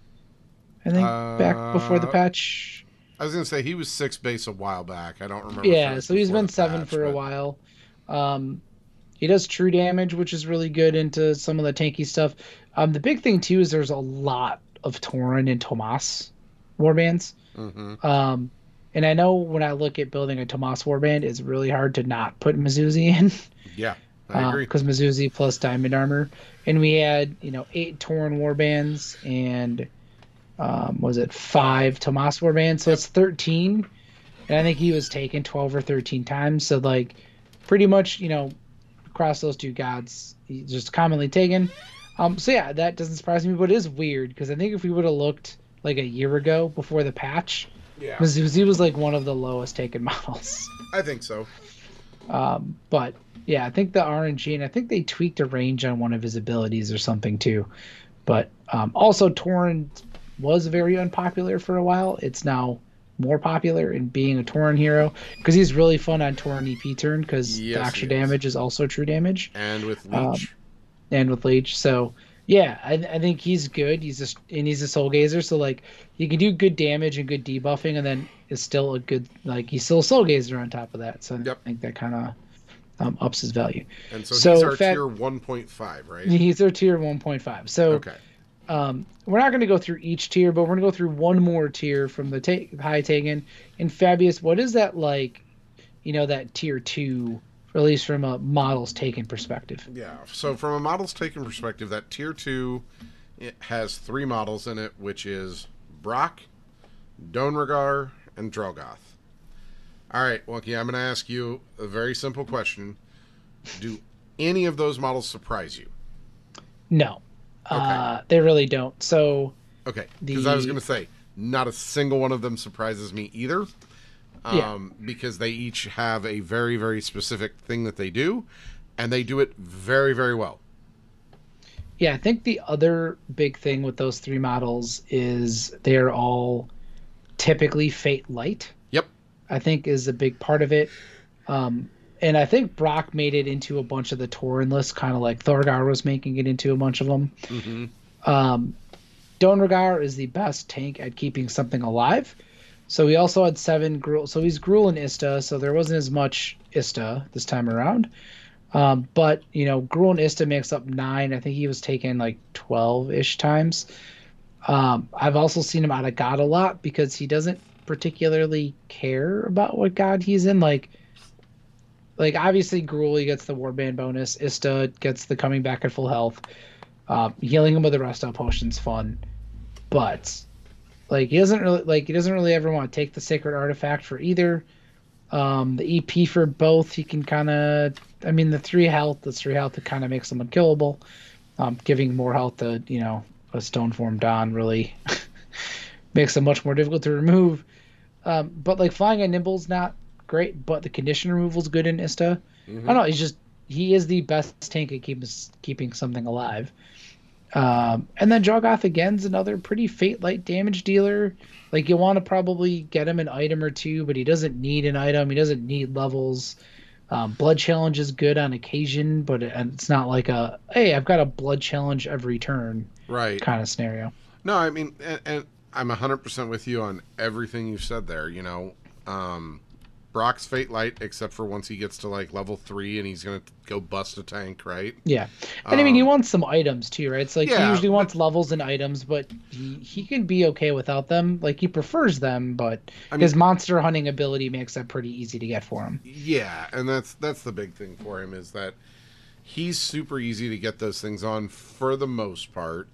I think back before the Uh, patch. I was gonna say he was six base a while back. I don't remember if it Yeah, was so he's before been the seven patch, for a but while. Um, he does true damage, which is really good into some of the tanky stuff. Um, the big thing too is there's a lot of Tauren and Tomas warbands. hmm Um, and I know when I look at building a Tomas warband, it's really hard to not put Mizuzi in. yeah, I Um, agree. because Mizuzi plus diamond armor, and we had you know eight Tauren warbands and um, was it five Tomas warbands, so Yep. it's thirteen. And I think he was taken twelve or thirteen times. So like pretty much, you know, across those two gods, he's just commonly taken. Um, so yeah, that doesn't surprise me, but it is weird because I think if we would have looked like a year ago before the patch, Yeah, Mizuzi was like one of the lowest taken models. I think so. Um, but yeah, I think the R N G, and I think they tweaked a range on one of his abilities or something too. But um, also, Torrent was very unpopular for a while. It's now more popular in being a Torrent hero because he's really fun on Torrent E P turn because the Yes, he extra is. damage is also true damage. And with Um, Leech, and with Leech. So yeah, I, I think he's good. He's just and he's a Soul Gazer, so like he can do good damage and good debuffing, and then is still a good like he's still a Soul Gazer on top of that. So Yep. I think that kind of um, ups his value. and so, So he's our Fat, tier one point five, right? he's our tier one point five. So Okay. um, we're not going to go through each tier, but we're going to go through one more tier from the ta- high taken. And Fabius, what is that like? You know that tier two, or at least from a models taken perspective. Yeah. So from a models taken perspective, that tier two it has three models in it, which is Brock, Donragar, and Drogoth. All right, Wonky, I'm going to ask you a very simple question. Do any of those models surprise you? No, uh, they really don't. So Okay, because I was the going to say, not a single one of them surprises me either. yeah, Um, because they each have a very, very specific thing that they do, and they do it very, very well. yeah. I think the other big thing with those three models is they're all typically Fate Light. Yep. I think is a big part of it. Um, and I think Brock made it into a bunch of the Tauren lists, kind of like Thorgar was making it into a bunch of them. Mm-hmm. Um, Donragar is the best tank at keeping something alive. So he also had seven Gruul. So he's Gruul and Ista, so there wasn't as much Ista this time around. Um, but, you know, Gruul and Ista makes up nine. I think he was taken like twelve-ish times. Um, I've also seen him out of God a lot because he doesn't particularly care about what God he's in. Like, like obviously Gruul he gets the Warband bonus. Ista gets the coming back at full health. Um, healing him with the rest up potion's fun, but like he doesn't really like he doesn't really ever want to take the sacred artifact for either. Um, the E P for both he can kind of. I mean the three health, the three health that kind of makes them unkillable. Um, giving more health to you know a stone form Don really makes them much more difficult to remove. Um, but like flying and nimble's not great, but the condition removal's good in Ista. Mm-hmm. I don't know. He's just he is the best tank at keep, keeping something alive. Um, and then Drogoth again's another pretty fate light damage dealer. Like you want to probably get him an item or two, but he doesn't need an item. He doesn't need levels. Um, blood challenge is good on occasion, but it, it's not like a hey, I've got a blood challenge every turn Right. kind of scenario. No, I mean, and, and I'm one hundred percent with you on everything you said there. You know, um, Brock's Fate Light, except for once he gets to like level three and he's gonna go bust a tank, right? Yeah. And I mean, he Um, wants some items too, right? It's like he yeah, usually but wants levels and items, but he he can be okay without them. Like he prefers them, but I mean, his monster hunting ability makes that pretty easy to get for him. yeah, and that's that's the big thing for him is that he's super easy to get those things on for the most part.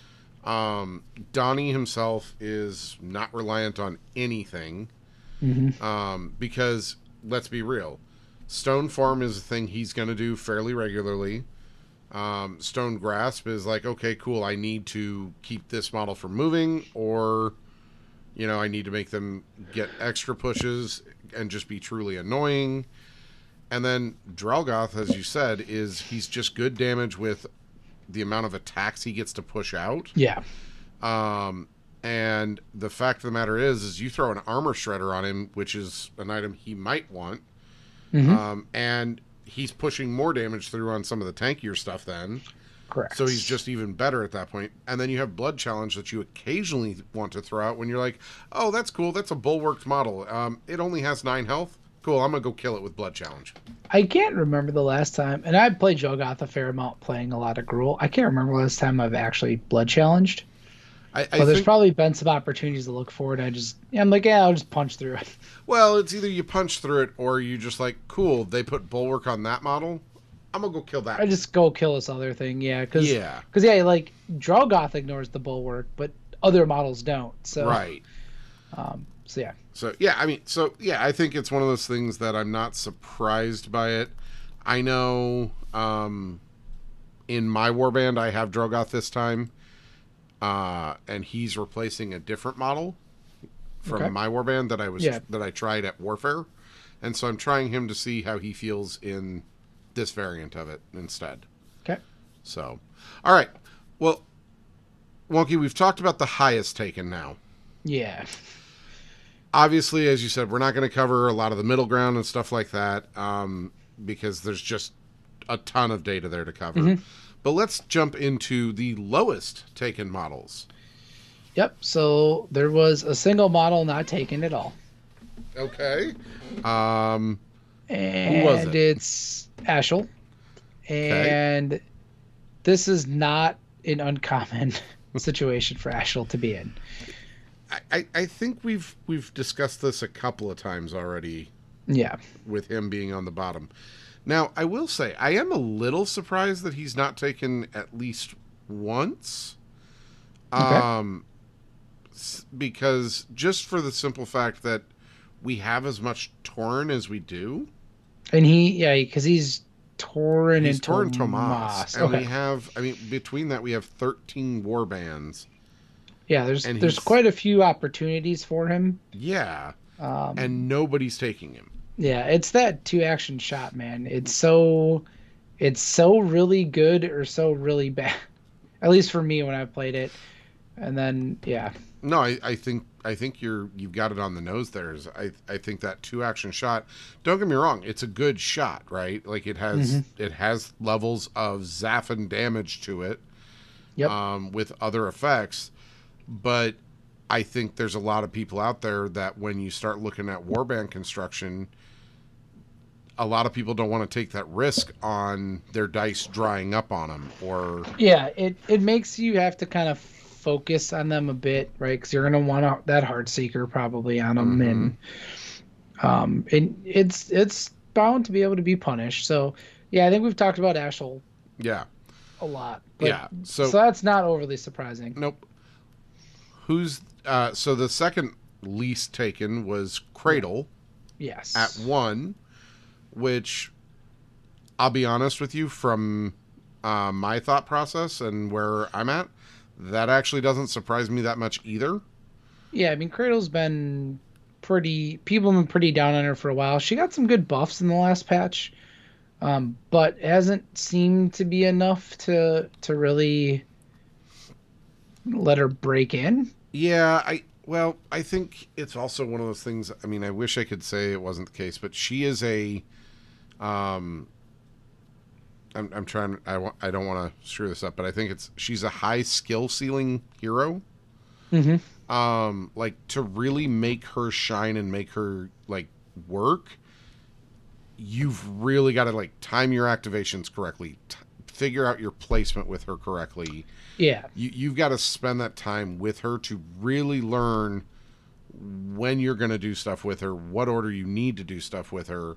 Um, Donnie himself is not reliant on anything. Hmm. Um, because let's be real, Stone Form is a thing he's going to do fairly regularly. Um, Stone Grasp is like, okay, cool, I need to keep this model from moving, or, you know, I need to make them get extra pushes and just be truly annoying. And then Drelgoth, as you said, is he's just good damage with the amount of attacks he gets to push out. Yeah. Um, and the fact of the matter is, is you throw an armor shredder on him, which is an item he might want, Hmm. um, and he's pushing more damage through on some of the tankier stuff then. Correct. So he's just even better at that point. And then you have Blood Challenge that you occasionally want to throw out when you're like, oh, that's cool. That's a bulwarked model. Um, it only has nine health. Cool, I'm going to go kill it with Blood Challenge. I can't remember the last time, and I played Jogoth a fair amount playing a lot of Gruul. I can't remember the last time I've actually blood challenged. I, I But there's think, probably been some opportunities to look forward. I just, yeah, I'm like, yeah, I'll just punch through it. well, it's either you punch through it or you just like, cool, they put Bulwark on that model. I'm going to go kill that. I just go kill this other thing, yeah, because Yeah. because yeah, like Drogoth ignores the bulwark, but other models don't. So Right. um, so yeah, So yeah, I mean, so yeah, I think it's one of those things that I'm not surprised by it. I know um, in my warband I have Drogoth this time, uh, and he's replacing a different model from Okay. my warband that I was Yeah. that I tried at Warfare, and so I'm trying him to see how he feels in this variant of it instead. okay, So, all right, well, Wonky, we've talked about the highest taken now. yeah, Obviously, as you said, we're not going to cover a lot of the middle ground and stuff like that um, because there's just a ton of data there to cover. Mhm. But let's jump into the lowest taken models. yep. So there was a single model not taken at all, Okay. Um, and was it? it's Ashel, and this is not an uncommon situation for Ashel to be in. I, I, I think we've we've discussed this a couple of times already Yeah, with him being on the bottom. Now, I will say, I am a little surprised that he's not taken at least once. Okay. Um, s- because just for the simple fact that we have as much Torn as we do. and he yeah because he's Torin He's and Torn Tomas. Tomas. And Okay. we have, I mean, between that, we have thirteen war bands. Yeah, there's and there's he's- quite a few opportunities for him. Yeah. Um, And nobody's taking him. yeah, it's that two action shot, man. It's so it's so really good or so really bad. At least for me when I played it. And then yeah. No, I, I think I think you're you've got it on the nose there. Is I I think that two action shot. Don't get me wrong, it's a good shot, right? Like it has Mhm. it has levels of Zaffin damage to it, Yep. um, with other effects. But I think there's a lot of people out there that when you start looking at warband construction, a lot of people don't want to take that risk on their dice drying up on them or Yeah, it it makes you have to kind of focus on them a bit, right? Because you're gonna want a, that heart seeker probably on them, Mhm. and um, and it's it's bound to be able to be punished. So yeah, I think we've talked about Ashel yeah. a lot. But, Yeah, So, so- that's not overly surprising. Nope. Who's uh so the second least taken was Cradle Yes. at one, which I'll be honest with you, from uh, my thought process and where I'm at, that actually doesn't surprise me that much either. Yeah, I mean, Cradle's been pretty. People have been pretty down on her for a while. She got some good buffs in the last patch, um, but hasn't seemed to be enough to to really let her break in. Yeah, I well, I think it's also one of those things. I mean, I wish I could say it wasn't the case, but she is a um I'm, I'm trying I want I don't want to screw this up, but I think it's she's a high skill ceiling hero. Mm-hmm. Um like to really make her shine and make her like work, you've really got to like time your activations correctly, t- figure out your placement with her correctly. Yeah. You, you've got to spend that time with her to really learn when you're going to do stuff with her, what order you need to do stuff with her,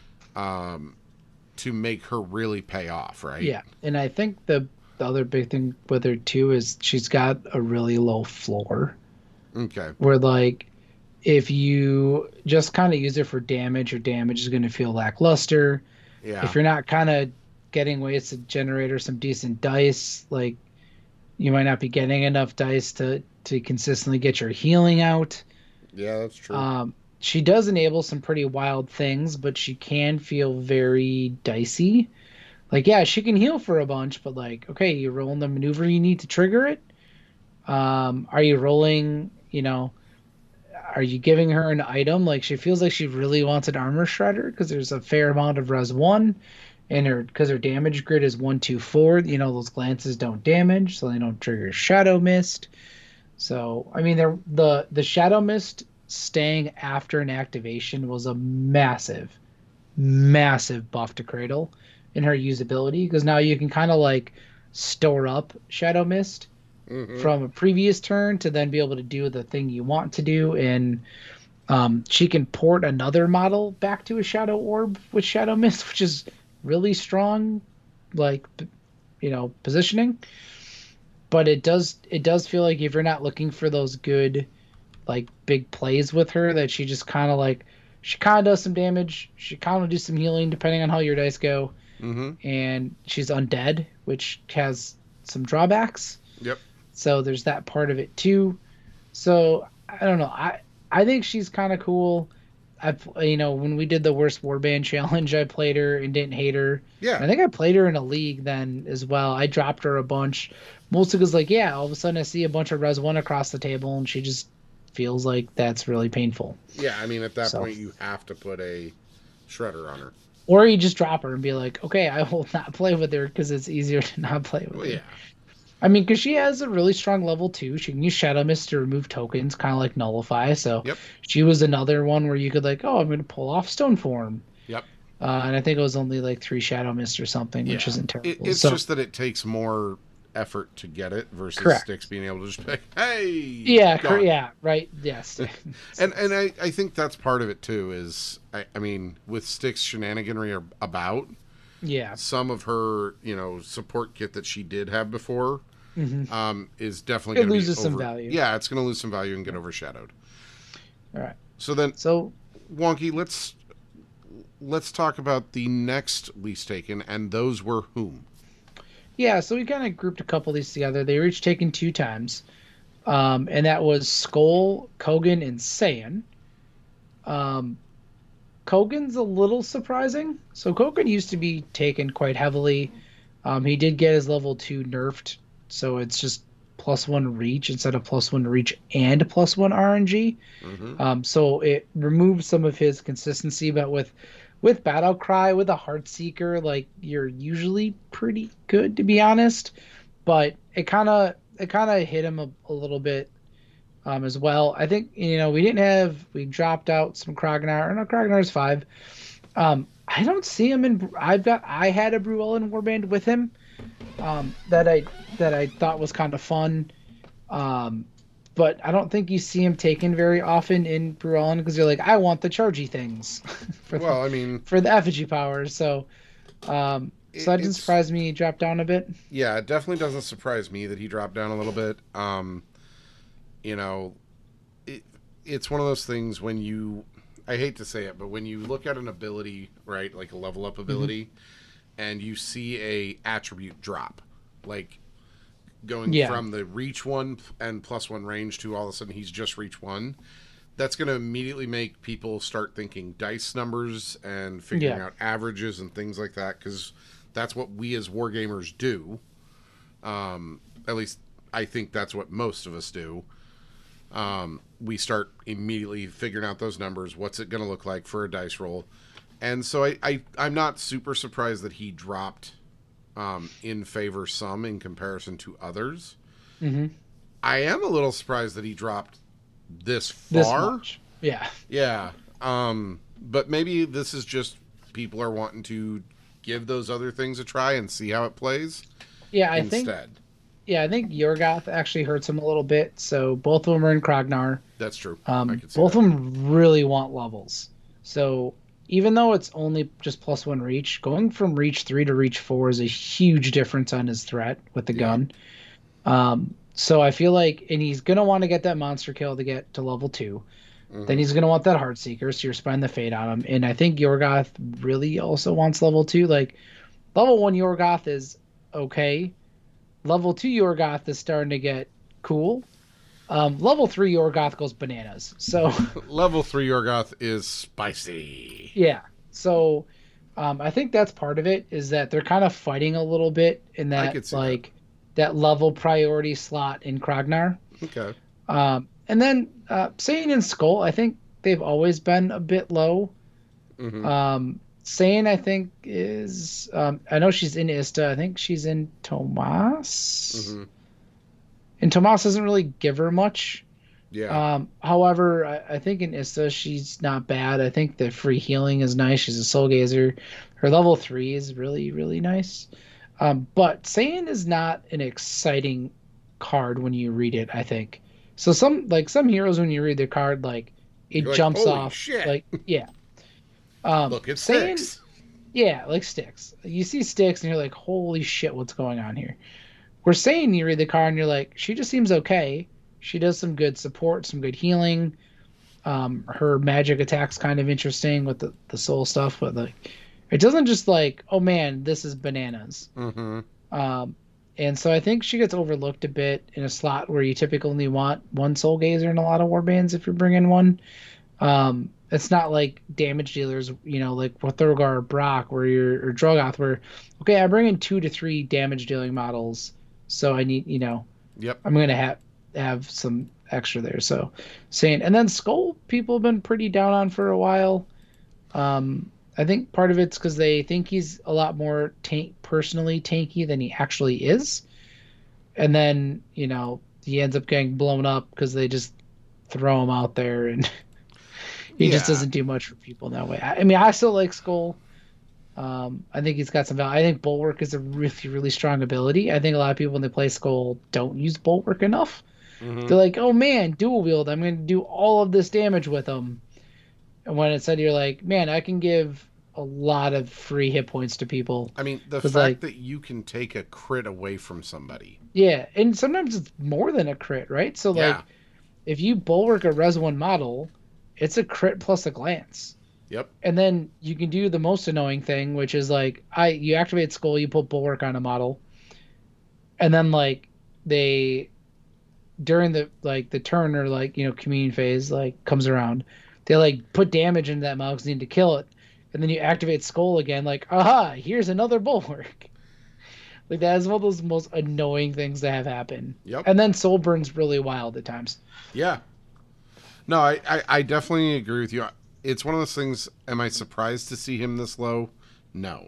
um, to make her really pay off, right? Yeah. And I think the, the other big thing with her too is she's got a really low floor. Okay. Where like if you just kind of use it for damage, your damage is going to feel lackluster. Yeah. If you're not kind of getting ways to generate her some decent dice, like you might not be getting enough dice to to consistently get your healing out. Yeah, that's true. Um, she does enable some pretty wild things, but she can feel very dicey. Like, yeah, she can heal for a bunch, but like, okay, you're rolling the maneuver you need to trigger it. Um, are you rolling, you know, are you giving her an item? Like, she feels like she really wants an armor shredder because there's a fair amount of res one, and her because her damage grid is one, two, four. You know, those glances don't damage, so they don't trigger Shadow Mist. So, I mean, the the the Shadow Mist staying after an activation was a massive, massive buff to Cradle in her usability because now you can kind of like store up Shadow Mist Mm-hmm. from a previous turn to then be able to do the thing you want to do, and um, she can port another model back to a Shadow Orb with Shadow Mist, which is really strong, like you know, positioning. But it does it does feel like if you're not looking for those good like big plays with her, that she just kind of like she kind of does some damage, she kind of do some healing depending on how your dice go, Mm-hmm. and she's undead, which has some drawbacks. Yep. So there's that part of it too. So I don't know. I I think she's kind of cool. I you know when we did the worst warband challenge, I played her and didn't hate her. Yeah. I think I played her in a league then as well. I dropped her a bunch, mostly because like yeah, all of a sudden I see a bunch of res one across the table and she just feels like that's really painful. Yeah, I mean at that So. point you have to put a shredder on her. Or you just drop her and be like, okay, I will not play with her because it's easier to not play with Well, her. yeah. I mean, because she has a really strong level two. She can use Shadow Mist to remove tokens, kind of like Nullify. So Yep. she was another one where you could like, oh, I'm going to pull off Stone Form. Yep. Uh, and I think it was only like three Shadow Mist or something, Yeah. which isn't terrible. It, it's so, just that it takes more effort to get it versus Correct. Styx being able to just be like, hey. yeah, cor- gone. yeah, right, yes. And and I, I think that's part of it too. Is I, I mean with Styx shenaniganry about yeah, some of her you know support kit that she did have before. hmm Um, is definitely It going to loses be some over- value. Yeah, it's going to lose some value and get overshadowed. All right. So then, So Wonky, let's let's talk about the next least taken, and those were whom? yeah, so we kind of grouped a couple of these together. They were each taken two times, um, and that was Skull, Kogan, and Saiyan. Um, Kogan's a little surprising. So Kogan used to be taken quite heavily. Um, he did get his level two nerfed, so it's just plus one reach instead of plus one reach and plus one R N G. Mm-hmm. Um, so it removes some of his consistency, but with with Battle Cry, with a Heartseeker, like you're usually pretty good to be honest. But it kind of it kind of hit him a, a little bit um, as well. I think you know we didn't have we dropped out some Kragnar, or no, Kragnar's five. Um, I don't see him in. I've got I had a Bruellen Warband with him um, that I that I thought was kind of fun. Um, but I don't think you see him taken very often in Bruellen because you're like, I want the chargy things for Well, the, I mean, for the effigy powers. So, um, so that didn't it's- surprise me. He dropped down a bit. yeah, it definitely doesn't surprise me that he dropped down a little bit. Um, you know, it, it's one of those things when you, I hate to say it, but when you look at an ability, right, like a level up ability, and you see a attribute drop, like going Yeah. from the reach one and plus one range to all of a sudden he's just reach one, that's going to immediately make people start thinking dice numbers and figuring Yeah. out averages and things like that, because that's what we as wargamers do. Um, at least I think that's what most of us do. Um, we start immediately figuring out those numbers. What's it going to look like for a dice roll? And so I, I, I'm not super surprised that he dropped um, in favor some in comparison to others. Mm-hmm. I am a little surprised that he dropped this This far. much. Yeah. Yeah. Um, but maybe this is just people are wanting to give those other things a try and see how it plays Yeah, I think instead. yeah, I think Yorgoth actually hurts him a little bit. So both of them are in Kragnar. That's true. I Um, can see both that. of them really want levels. So even though it's only just plus one reach, going from reach three to reach four is a huge difference on his threat with the Yeah. gun. Um, so I feel like, and he's gonna want to get that monster kill to get to level two. Then Mm-hmm. he's gonna want that Heartseeker, so you're spending the fate on him. And I think Yorgoth really also wants level two. Like level one Yorgoth is okay. Level two Yorgoth is starting to get cool. Um, level three Yorgoth goes bananas. So Level three Yorgoth is spicy. yeah. So um, I think that's part of it is that they're kind of fighting a little bit in I that could see that. like that level priority slot in Kragnar. Okay. Um, and then uh, Saiyan and Skull, I think they've always been a bit low. Mm-hmm. Um, Saiyan, I think is um, I know she's in Ista. I think she's in Tomas. Mm-hmm. And Tomas doesn't really give her much. Yeah. Um, however, I, I think in Ista she's not bad. I think the free healing is nice. She's a soul gazer. Her level three is really, really nice. Um, but Saiyan is not an exciting card when you read it, I think. So some like some heroes when you read their card, like it You're like, jumps holy off. shit. Like, yeah. Um Look, it Saiyan, sticks. yeah, like sticks. You see sticks and you're like, holy shit, what's going on here? We're saying you read the card and you're like, she just seems okay. She does some good support, some good healing. Um, her magic attack's kind of interesting with the, the soul stuff, but like, it doesn't just like, oh man, this is bananas. Mm-hmm. Um, and so I think she gets overlooked a bit in a slot where you typically only want one soul gazer in a lot of warbands if you're bringing one. Um, it's not like damage dealers, you know, like with Thurgar or Brock, where you're or Drogoth, where okay, I bring in two to three damage dealing models, so I need, you know, Yep. I'm gonna have have some extra there. So saying, and then Skull people have been pretty down on for a while. Um, I think part of it's because they think he's a lot more tank personally tanky than he actually is, and then you know he ends up getting blown up because they just throw him out there and he just Yeah. doesn't do much for people that way. I, I mean, I still like Skull. Um, I think he's got some value. I think Bulwark is a really, really strong ability. I think a lot of people when they play Skull don't use Bulwark enough. Mm-hmm. They're like, oh man, dual wield. I'm going to do all of this damage with him. And when instead you're like, man, I can give a lot of free hit points to people. I mean, the Because fact like, that you can take a crit away from somebody. yeah, and sometimes it's more than a crit, right? So Yeah. like, if you Bulwark a Res one model, it's a crit plus a glance. Yep. And then you can do the most annoying thing, which is like I you activate Skull, you put Bulwark on a model, and then like they during the like the turn or like you know communion phase like comes around, they like put damage into that model because they need to kill it, and then you activate Skull again, like aha, here's another Bulwark. Like that is one of those most annoying things that have happened. Yep. And then Soul Burn's really wild at times. Yeah. No, I, I, I definitely agree with you. It's one of those things. Am I surprised to see him this low? No.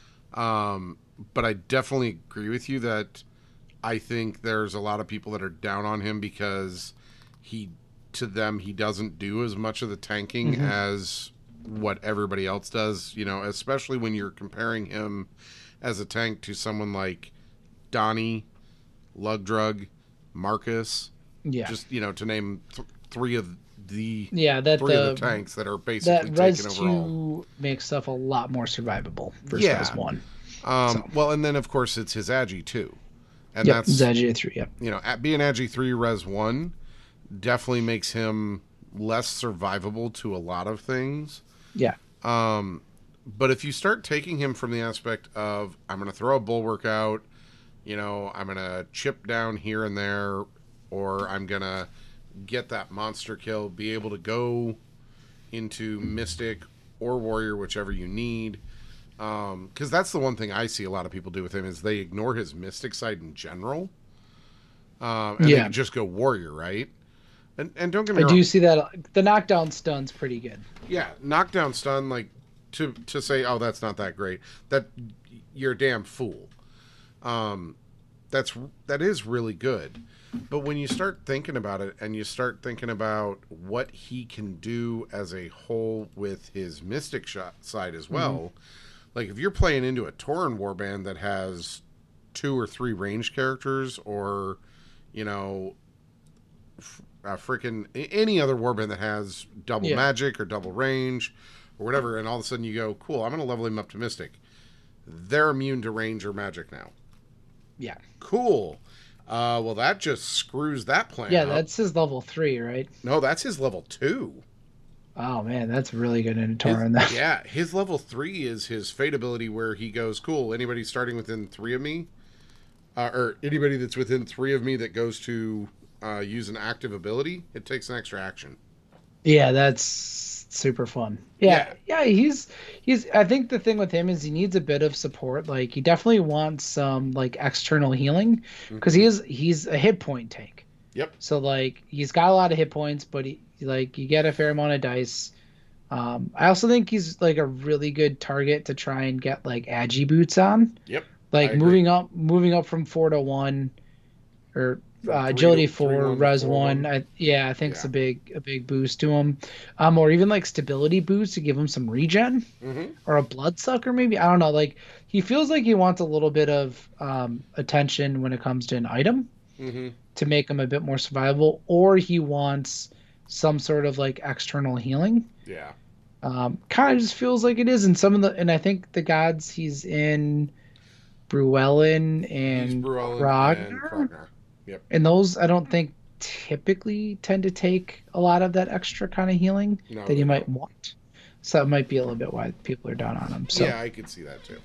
Um, but I definitely agree with you that I think there's a lot of people that are down on him because he, to them, he doesn't do as much of the tanking Mhm. as what everybody else does. You know, especially when you're comparing him as a tank to someone like Donnie, Lugdrug, Marcus. Yeah. Just, you know, to name th- three of the Yeah, that three the of the tanks that are basically that Res taken overall. two makes stuff a lot more survivable versus Yeah. Res one. Um, So. Well, and then of course it's his Agi too, and Yep, that's Zagi three. Yep. you know at being Agi three Res one definitely makes him less survivable to a lot of things. Yeah. Um, but if you start taking him from the aspect of I'm going to throw a bulwark out, you know, I'm going to chip down here and there, or I'm going to get that monster kill, be able to go into Mystic or Warrior, whichever you need. Because um, that's the one thing I see a lot of people do with him is they ignore his Mystic side in general. Um, and Yeah. they just go Warrior, right? And, and don't get me I wrong. do see that the knockdown stun's pretty good. Yeah, knockdown stun, like, to to say, oh, that's not that great. That you're a damn fool. Um, that's that is really good. But when you start thinking about it and you start thinking about what he can do as a whole with his mystic shot side as well, mm-hmm. like if you're playing into a Tauren warband that has two or three range characters, or you know, a freaking any other warband that has double yeah. magic or double range or whatever, and all of a sudden you go, cool, I'm going to level him up to mystic. They're immune to range or magic now. Yeah. Cool. Uh, well, that just screws that plan Yeah, up. that's his level three, right? No, that's his level two. Oh, man, that's really good in Tauren. His, yeah, his level three is his fate ability where he goes, cool, anybody starting within three of me, uh, or anybody that's within three of me that goes to uh, use an active ability, it takes an extra action. Yeah, that's super fun. Yeah, yeah, yeah, he's he's. I think the thing with him is he needs a bit of support. Like he definitely wants some like external healing because mm-hmm. he is he's a hit point tank. Yep. So like he's got a lot of hit points, but he like you get a fair amount of dice. Um, I also think he's like a really good target to try and get like agi boots on. Yep. Like moving up, moving up from four to one, or. Uh, agility to, four, one, res four, one. one. I, yeah, I think yeah. it's a big a big boost to him, um, or even like stability boost to give him some regen, mm-hmm. or a bloodsucker maybe. I don't know. Like he feels like he wants a little bit of um, attention when it comes to an item mm-hmm. to make him a bit more survivable, or he wants some sort of like external healing. Yeah, um, kind of just feels like it is in some of the, and I think the gods he's in, Bruellen and Krognar. Yep. And those, I don't think typically tend to take a lot of that extra kind of healing no, that you might don't. want. So that might be a little bit why people are down on them. So. Yeah, I could see that too.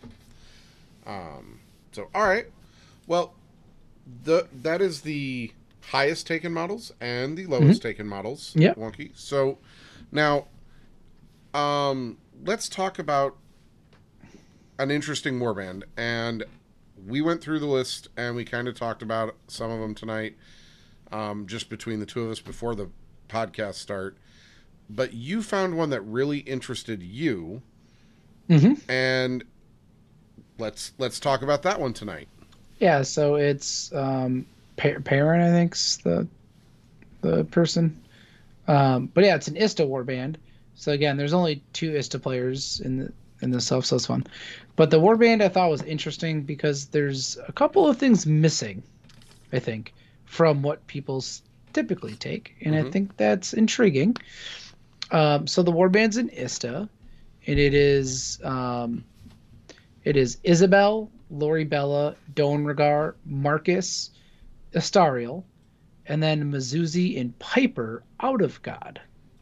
Um. So all right, well, the that is the highest taken models and the lowest mm-hmm. taken models. Yeah. Wonky. So now, um, let's talk about an interesting warband. And we went through the list and we kind of talked about some of them tonight, um, just between the two of us before the podcast start. But you found one that really interested you, mm-hmm. and let's let's talk about that one tonight. Yeah, so it's um, pa- Perrin, I think's the the person. Um, but yeah, it's an Ista warband. So again, there's only two Ista players in the in the self, so it's fun. But the warband I thought was interesting because there's a couple of things missing, I think, from what people typically take, and mm-hmm. I think that's intriguing. Um, so the warband's in Ista, and it is um, it is Isabel, Loribella, Donregar, Marcus, Astariel, and then Mazuzi and Piper out of God.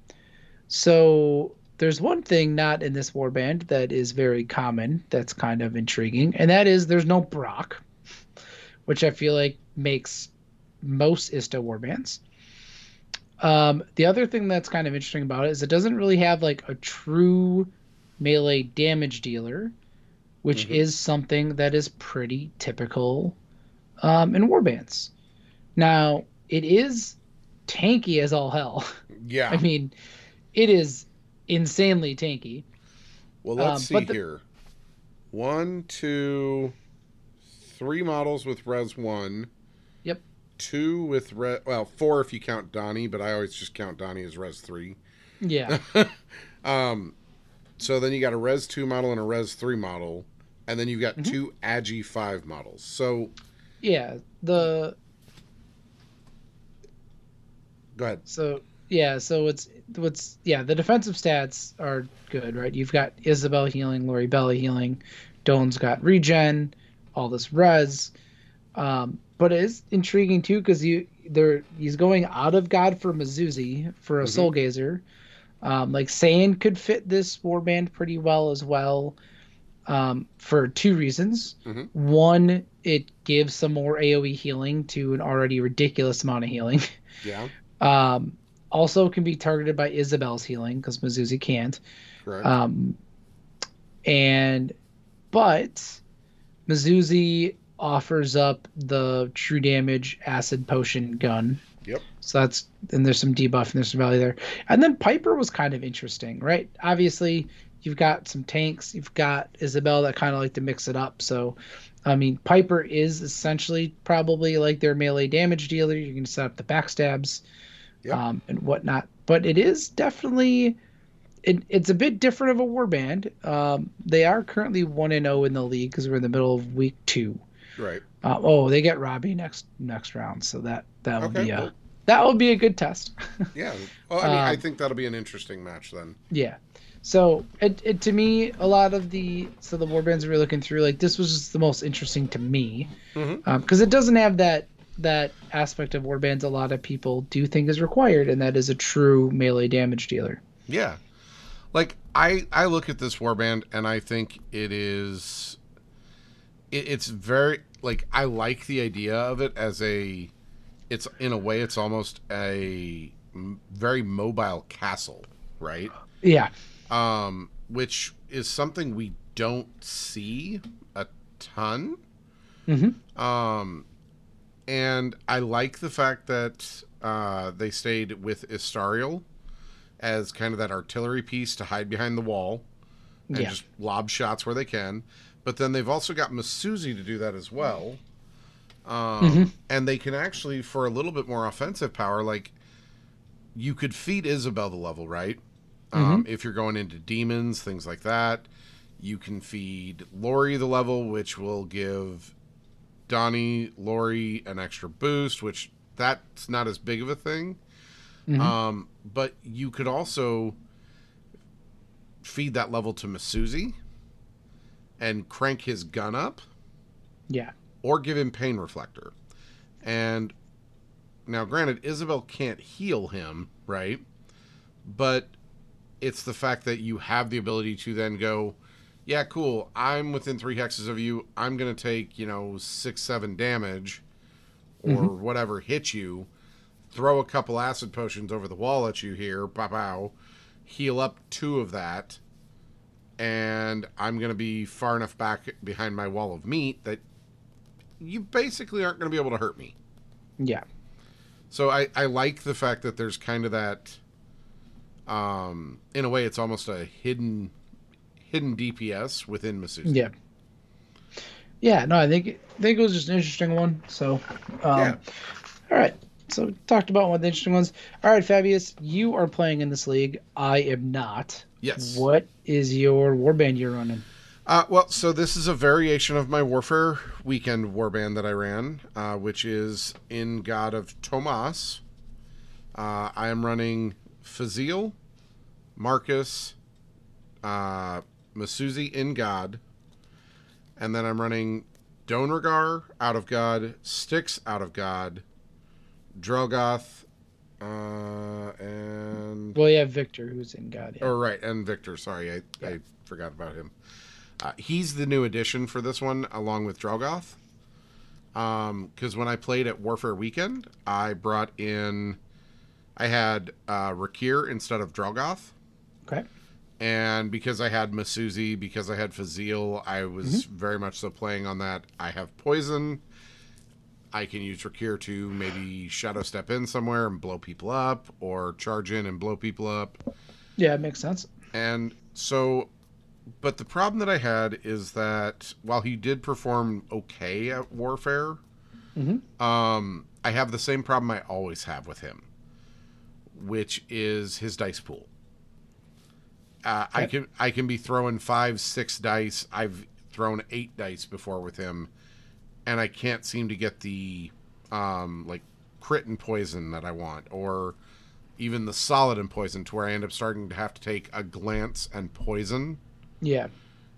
So there's one thing not in this warband that is very common that's kind of intriguing, and that is there's no Brock, which I feel like makes most Ista warbands. Um, the other thing that's kind of interesting about it is it doesn't really have like a true melee damage dealer, which mm-hmm. is something that is pretty typical um, in warbands. Now, it is tanky as all hell. Yeah. I mean, it is insanely tanky. Well, let's um, see the... here. One, two, three models with res one. Yep. Two with res, well, four if you count Donnie, but I always just count Donnie as res three. Yeah. um, so then you got a res two model and a res three model, and then you've got mm-hmm. two Agi five models. So. Yeah. The. Go ahead. So. Yeah, so it's what's yeah, the defensive stats are good, right? You've got Isabel healing, Loribella healing, Doan's got regen, all this res. Um, but it is intriguing too because you there he's going out of God for Mazuzi for a mm-hmm. Soul Gazer. Um, like Saiyan could fit this warband pretty well as well. Um, for two reasons. Mm-hmm. One, it gives some more AoE healing to an already ridiculous amount of healing. Yeah. um Also can be targeted by Isabel's healing because Mazuzi can't. Correct. Um, and but Mazuzi offers up the true damage acid potion gun. Yep. So that's and there's some debuff and there's some value there. And then Piper was kind of interesting, right? Obviously, you've got some tanks, you've got Isabel that kind of like to mix it up. So I mean, Piper is essentially probably like their melee damage dealer. You can set up the backstabs Yep. um, and whatnot, but it is definitely it, it's a bit different of a warband. Um, they are currently one and zero in the league because we're in the middle of week two. Right. Uh, oh, they get Robbie next next round, so that that will Okay. be a Well, that will be a good test. yeah. Well, I mean, I um, think that'll be an interesting match then. yeah. So it, it to me, a lot of the so the warbands we're looking through, like this was just the most interesting to me Mm-hmm. because um, it doesn't have that that aspect of warbands a lot of people do think is required, and that is a true melee damage dealer. Yeah. Like I, I look at this warband and I think it is. It, it's very like I like the idea of it as a. It's in a way it's almost a m- very mobile castle, right? Yeah. Um, which is something we don't see a ton. Mm-hmm. Um, and I like the fact that uh, they stayed with Istariel as kind of that artillery piece to hide behind the wall and Yeah. just lob shots where they can. But then they've also got Masuzi to do that as well. Mm-hmm. Um, and they can actually, for a little bit more offensive power, like you could feed Isabel the level, right? Um, Mm-hmm. if you're going into demons, things like that. You can feed Lori the level, which will give Donnie, Lori an extra boost, which that's not as big of a thing. Mm-hmm. Um, but you could also feed that level to Masuzi and crank his gun up Yeah. or give him Pain Reflector. And now, granted, Isabel can't heal him, right? But it's the fact that you have the ability to then go, yeah, cool, I'm within three hexes of you. I'm going to take, you know, six, seven damage or Mm-hmm. whatever hit you. Throw a couple acid potions over the wall at you here, pow pow, heal up two of that, and I'm going to be far enough back behind my wall of meat that you basically aren't going to be able to hurt me. Yeah. So I, I like the fact that there's kind of that, um, in a way, it's almost a hidden hidden D P S within Masuzi. Yeah. Yeah. No, I think I think it was just an interesting one. So, um, Yeah. all right. So we talked about one of the interesting ones. All right, Fabius, you are playing in this league. I am not. Yes. What is your warband you're running? Uh, well, so this is a variation of my Warfare Weekend warband that I ran, uh, which is in God of Tomas. Uh, I am running Fazil, Marcus, uh, Masuzi in God, and then I'm running Donragar out of God, Styx out of God, Drogoth, uh, and Well, you have Victor, who's in God. Yeah. oh right, and Victor. Sorry, I, Yeah. I forgot about him. Uh, he's the new addition for this one, along with Drogoth. Um, because when I played at Warfare Weekend, I brought in, I had uh, Rakir instead of Drogoth. Okay. And because I had Masuzi, because I had Fazil, I was Mm-hmm. very much so playing on that. I have poison. I can use Rakir to maybe shadow step in somewhere and blow people up, or charge in and blow people up. Yeah, it makes sense. And so, but the problem that I had is that while he did perform okay at Warfare, Mm-hmm. um, I have the same problem I always have with him, which is his dice pool. Uh, I Okay. can I can be throwing five, six dice. I've thrown eight dice before with him, and I can't seem to get the um, like crit and poison that I want, or even the solid and poison, to where I end up starting to have to take a glance and poison. Yeah.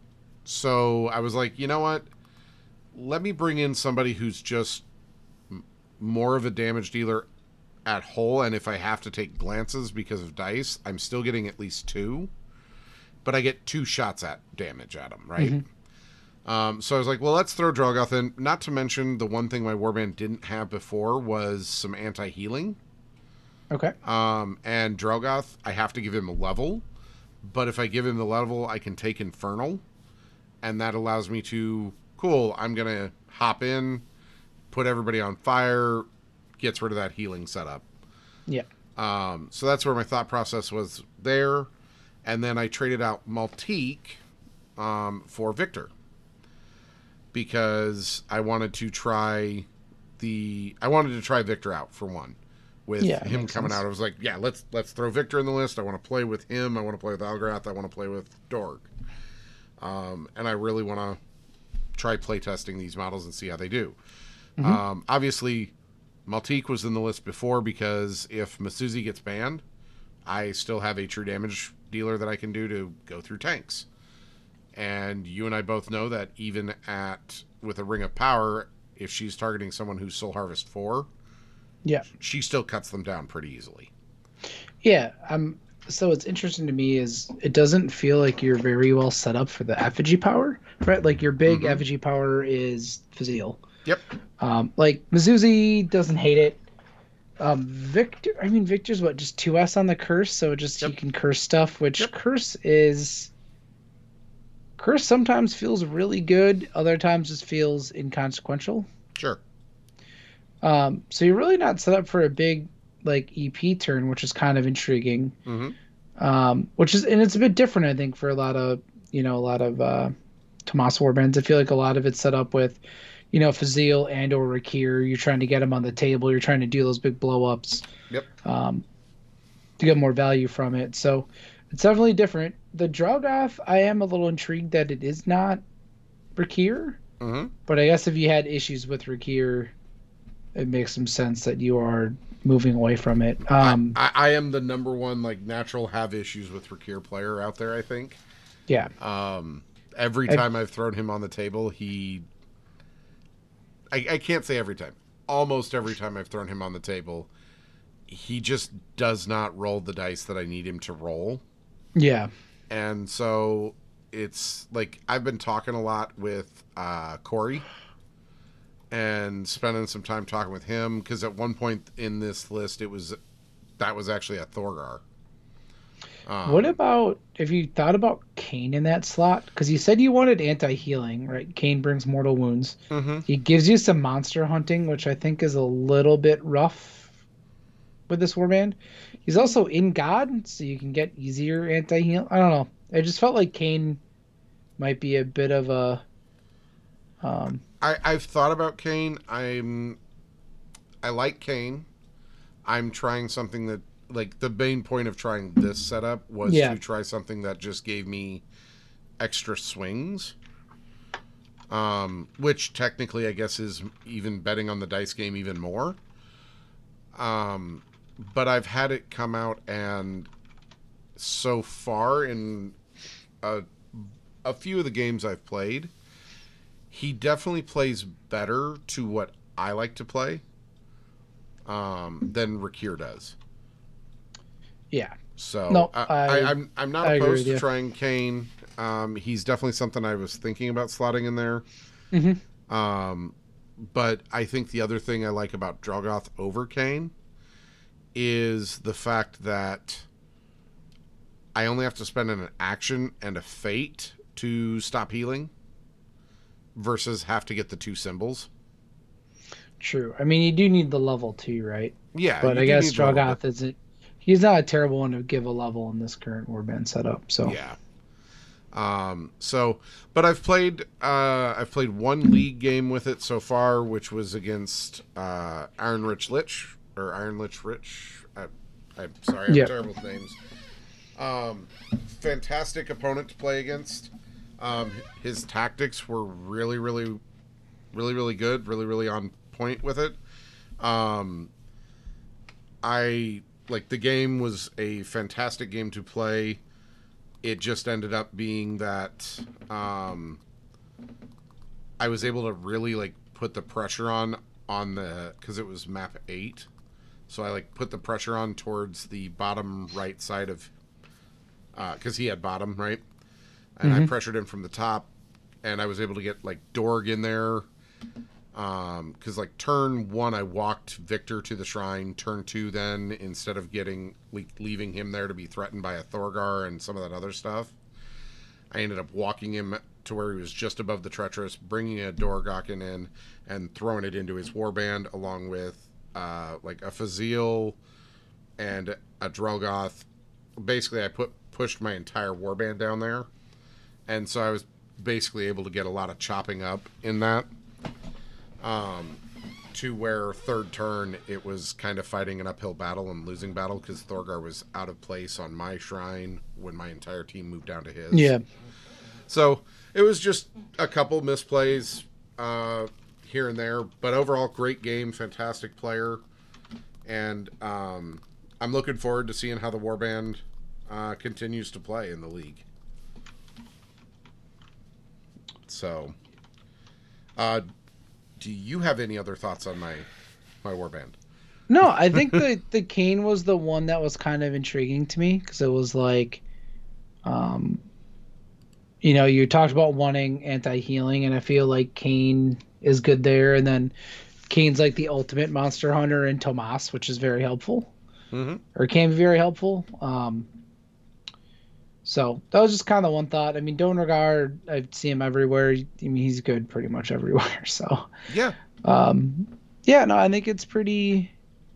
So I was like, you know what? Let me bring in somebody who's just m- more of a damage dealer at whole, and if I have to take glances because of dice, I'm still getting at least two, but I get two shots at damage at them, right? Mm-hmm. Um, so I was like, well, let's throw Drogoth in. Not to mention, the one thing my warband didn't have before was some anti-healing. Okay. Um, and Drogoth, I have to give him a level, but if I give him the level, I can take Infernal, and that allows me to, cool, I'm going to hop in, put everybody on fire, gets rid of that healing setup. Yeah. Um, so that's where my thought process was there. And then I traded out Maltique um, for Victor. because I wanted to try the I wanted to try Victor out for one. With Yeah, him makes coming sense. out, I was like, yeah, let's let's throw Victor in the list. I want to play with him. I want to play with Algrath. I want to play with Dorg. Um, and I really want to try playtesting these models and see how they do. Hmm. Um, obviously, Maltique was in the list before because if Masuzi gets banned, I still have a true damage dealer that I can do to go through tanks. And you and I both know that even at with a Ring of Power, if she's targeting someone who's Soul Harvest four, Yeah. she still cuts them down pretty easily. Yeah. Um. So what's interesting to me is it doesn't feel like you're very well set up for the effigy power, right? Like your big Mm-hmm. effigy power is Fazil. Yep. Um. Like Mizuzi doesn't hate it. Um. Victor. I mean, Victor's what, just two S on the curse, so just he Yep. can curse stuff, which Yep. curse is. Curse sometimes feels really good, other times just feels inconsequential. Sure. Um, so you're really not set up for a big like E P turn, which is kind of intriguing. Mm-hmm. Um, which is and it's a bit different, I think, for a lot of you know a lot of uh, Tomas warbands. I feel like a lot of it's set up with you know Fazil and or Rakir. You're trying to get them on the table. You're trying to do those big blow ups Yep. um, to get more value from it. So it's definitely different. The Drogoth, I am a little intrigued that it is not Rakir. Mm-hmm. But I guess if you had issues with Rakir, it makes some sense that you are moving away from it. Um, I, I, I am the number one like natural have issues with Rakir player out there. I think. yeah, Um, every I, time I've thrown him on the table, he. I, I can't say every time. Almost every time I've thrown him on the table, he just does not roll the dice that I need him to roll. yeah, And so it's like I've been talking a lot with uh, Corey and spending some time talking with him because at one point in this list, it was that was actually a Thorgar. Um, what about if you thought about Kane in that slot? Because you said you wanted anti-healing, right? Kane brings mortal wounds. mm-hmm. He gives you some monster hunting, which I think is a little bit rough with this warband. He's also in God, so you can get easier anti-heal. I don't know. I just felt like Kane might be a bit of a um, I, I've thought about Kane. I'm I like Kane. I'm trying something that like the main point of trying this setup was yeah, to try something that just gave me extra swings. Um, which technically I guess is even betting on the dice game even more. Um, but I've had it come out and so far in a, a few of the games I've played, he definitely plays better to what I like to play um, than Rakir does. yeah. So No, I, I I, I'm I'm not I agree opposed with to you. trying Kane. Um, he's definitely something I was thinking about slotting in there. Hmm. Um, but I think the other thing I like about Drogoth over Kane is the fact that I only have to spend an action and a fate to stop healing versus have to get the two symbols. True. I mean, you do need the level too, right? Yeah, But you I do guess need the level, but Drogoth isn't. He's not a terrible one to give a level in this current warband setup. So yeah. Um, so, but I've played uh, I've played one league game with it so far, which was against uh, Iron Rich Lich or Iron Lich Rich. I, I'm sorry, I'm yeah, terrible with names. Um, fantastic opponent to play against. Um, his tactics were really, really, really, really good. Really, really on point with it. Um, I like the game was a fantastic game to play. It just ended up being that um, I was able to really like put the pressure on on the because it was map eight, so I like put the pressure on towards the bottom right side of because uh, he had bottom right, and I hmm pressured him from the top, and I was able to get like Dorg in there. Um, because like turn one, I walked Victor to the shrine. Turn two, then instead of getting le- leaving him there to be threatened by a Thorgar and some of that other stuff, I ended up walking him to where he was just above the treacherous, bringing a Dorgokin in and throwing it into his warband along with uh, like a Fazil and a Drogoth. Basically, I put pushed my entire warband down there, and so I was basically able to get a lot of chopping up in that. Um, to where third turn it was kind of fighting an uphill battle and losing battle because Thorgar was out of place on my shrine when my entire team moved down to his. Yeah. So it was just a couple misplays uh, here and there, but overall great game, fantastic player, and um, I'm looking forward to seeing how the Warband uh, continues to play in the league. So, uh, do you have any other thoughts on my my Warband? No, I think the the Kayn was the one that was kind of intriguing to me because it was like, um, you know, you talked about wanting anti-healing, and I feel like Kayn is good there, and then Kayn's like the ultimate monster hunter in Tomas, which is very helpful, mm-hmm. or can be very helpful. Um, so that was just kind of one thought. I mean, Donregard, I see him everywhere. I mean, he's good pretty much everywhere. So yeah, um, yeah, no, I think it's pretty,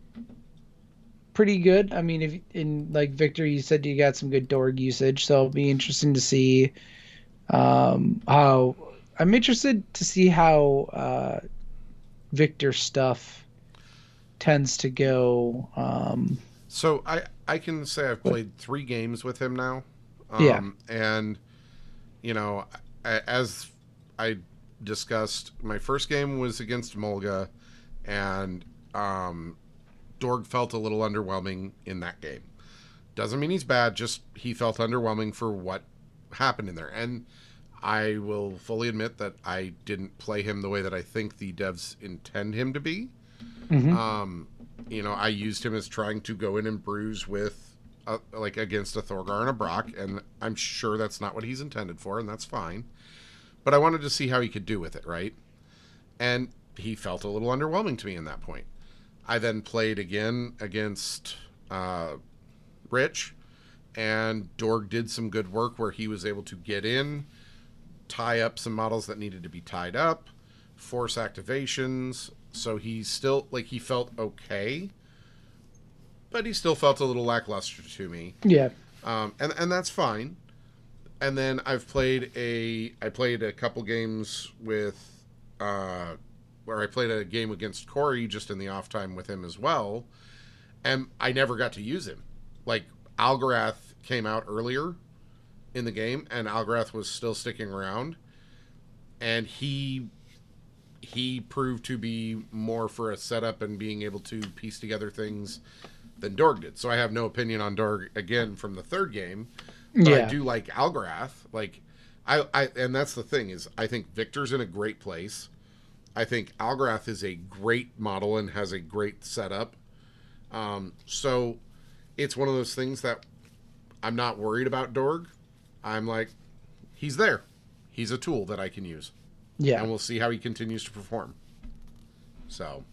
pretty good. I mean, if in like Victor, you said you got some good Dorg usage, so it'll be interesting to see um, how. I'm interested to see how uh, Victor stuff tends to go. Um, so I I can say I've played three games with him now. Um, yeah. And, you know, as I discussed, my first game was against Mulga, and um, Dorg felt a little underwhelming in that game. Doesn't mean he's bad, just he felt underwhelming for what happened in there. And I will fully admit that I didn't play him the way that I think the devs intend him to be. Mm-hmm. Um, you know, I used him as trying to go in and bruise with Uh, like against a Thorgar and a Brock, and I'm sure that's not what he's intended for, and that's fine. But I wanted to see how he could do with it, right? And he felt a little underwhelming to me in that point. I then played again against uh, Rich, and Dorg did some good work where he was able to get in, tie up some models that needed to be tied up, force activations, so he's still, like, he felt okay, but he still felt a little lackluster to me. Yeah. Um, and, and that's fine. And then I've played a, I played a couple games with, uh, where I played a game against Corey just in the off time with him as well. And I never got to use him. Like, Algorath came out earlier in the game, and Algorath was still sticking around. And he, he proved to be more for a setup and being able to piece together things than Dorg did. So I have no opinion on Dorg again from the third game. But yeah. I do like Algorath. Like I, I and that's the thing is I think Victor's in a great place. I think Algorath is a great model and has a great setup. Um, so it's one of those things that I'm not worried about Dorg. I'm like, he's there. He's a tool that I can use. Yeah. And we'll see how he continues to perform. So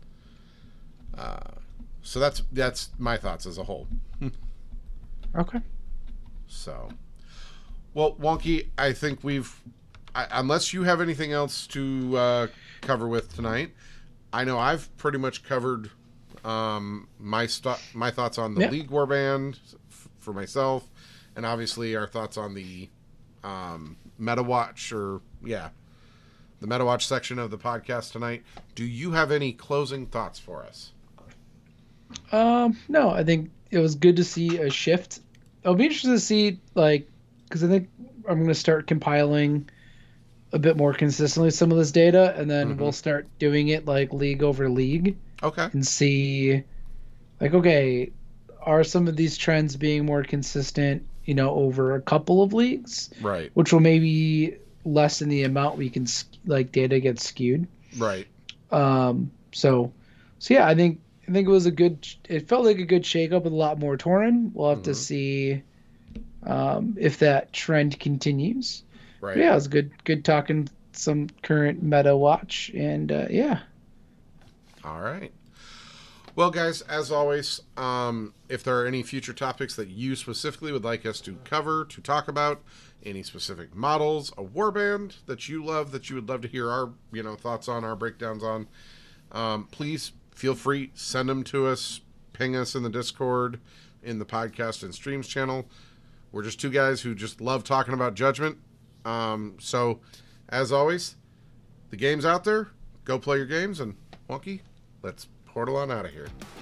uh So that's that's my thoughts as a whole. Okay. So, well, Wonky, I think we've, I, unless you have anything else to uh, cover with tonight, I know I've pretty much covered um, my st- my thoughts on the yeah. League Warband f- for myself, and obviously our thoughts on the um, Meta Watch, or yeah, the Meta Watch section of the podcast tonight. Do you have any closing thoughts for us? Um, no, I think it was good to see a shift. I'll be interested to see, like, because I think I'm going to start compiling a bit more consistently some of this data, and then Mm-hmm. we'll start doing it like league over league. Okay. And see, like, okay, are some of these trends being more consistent, you know, over a couple of leagues? Right. Which will maybe lessen the amount we can, like, data gets skewed. Right. Um, so, so yeah, I think, I think it was a good. It felt like a good shakeup with a lot more Tauren. We'll have mm-hmm. to see um, if that trend continues. Right. But yeah, it was good. Good talking some current meta watch, and uh, yeah. All right. Well, guys, as always, um, if there are any future topics that you specifically would like us to cover, to talk about, any specific models, a warband that you love, that you would love to hear our, you know, thoughts on, our breakdowns on, um, please feel free, send them to us, ping us in the Discord, in the podcast and streams channel. We're just two guys who just love talking about Judgment, Um, so, as always, the game's out there. Go play your games, and Wonky, let's portal on out of here.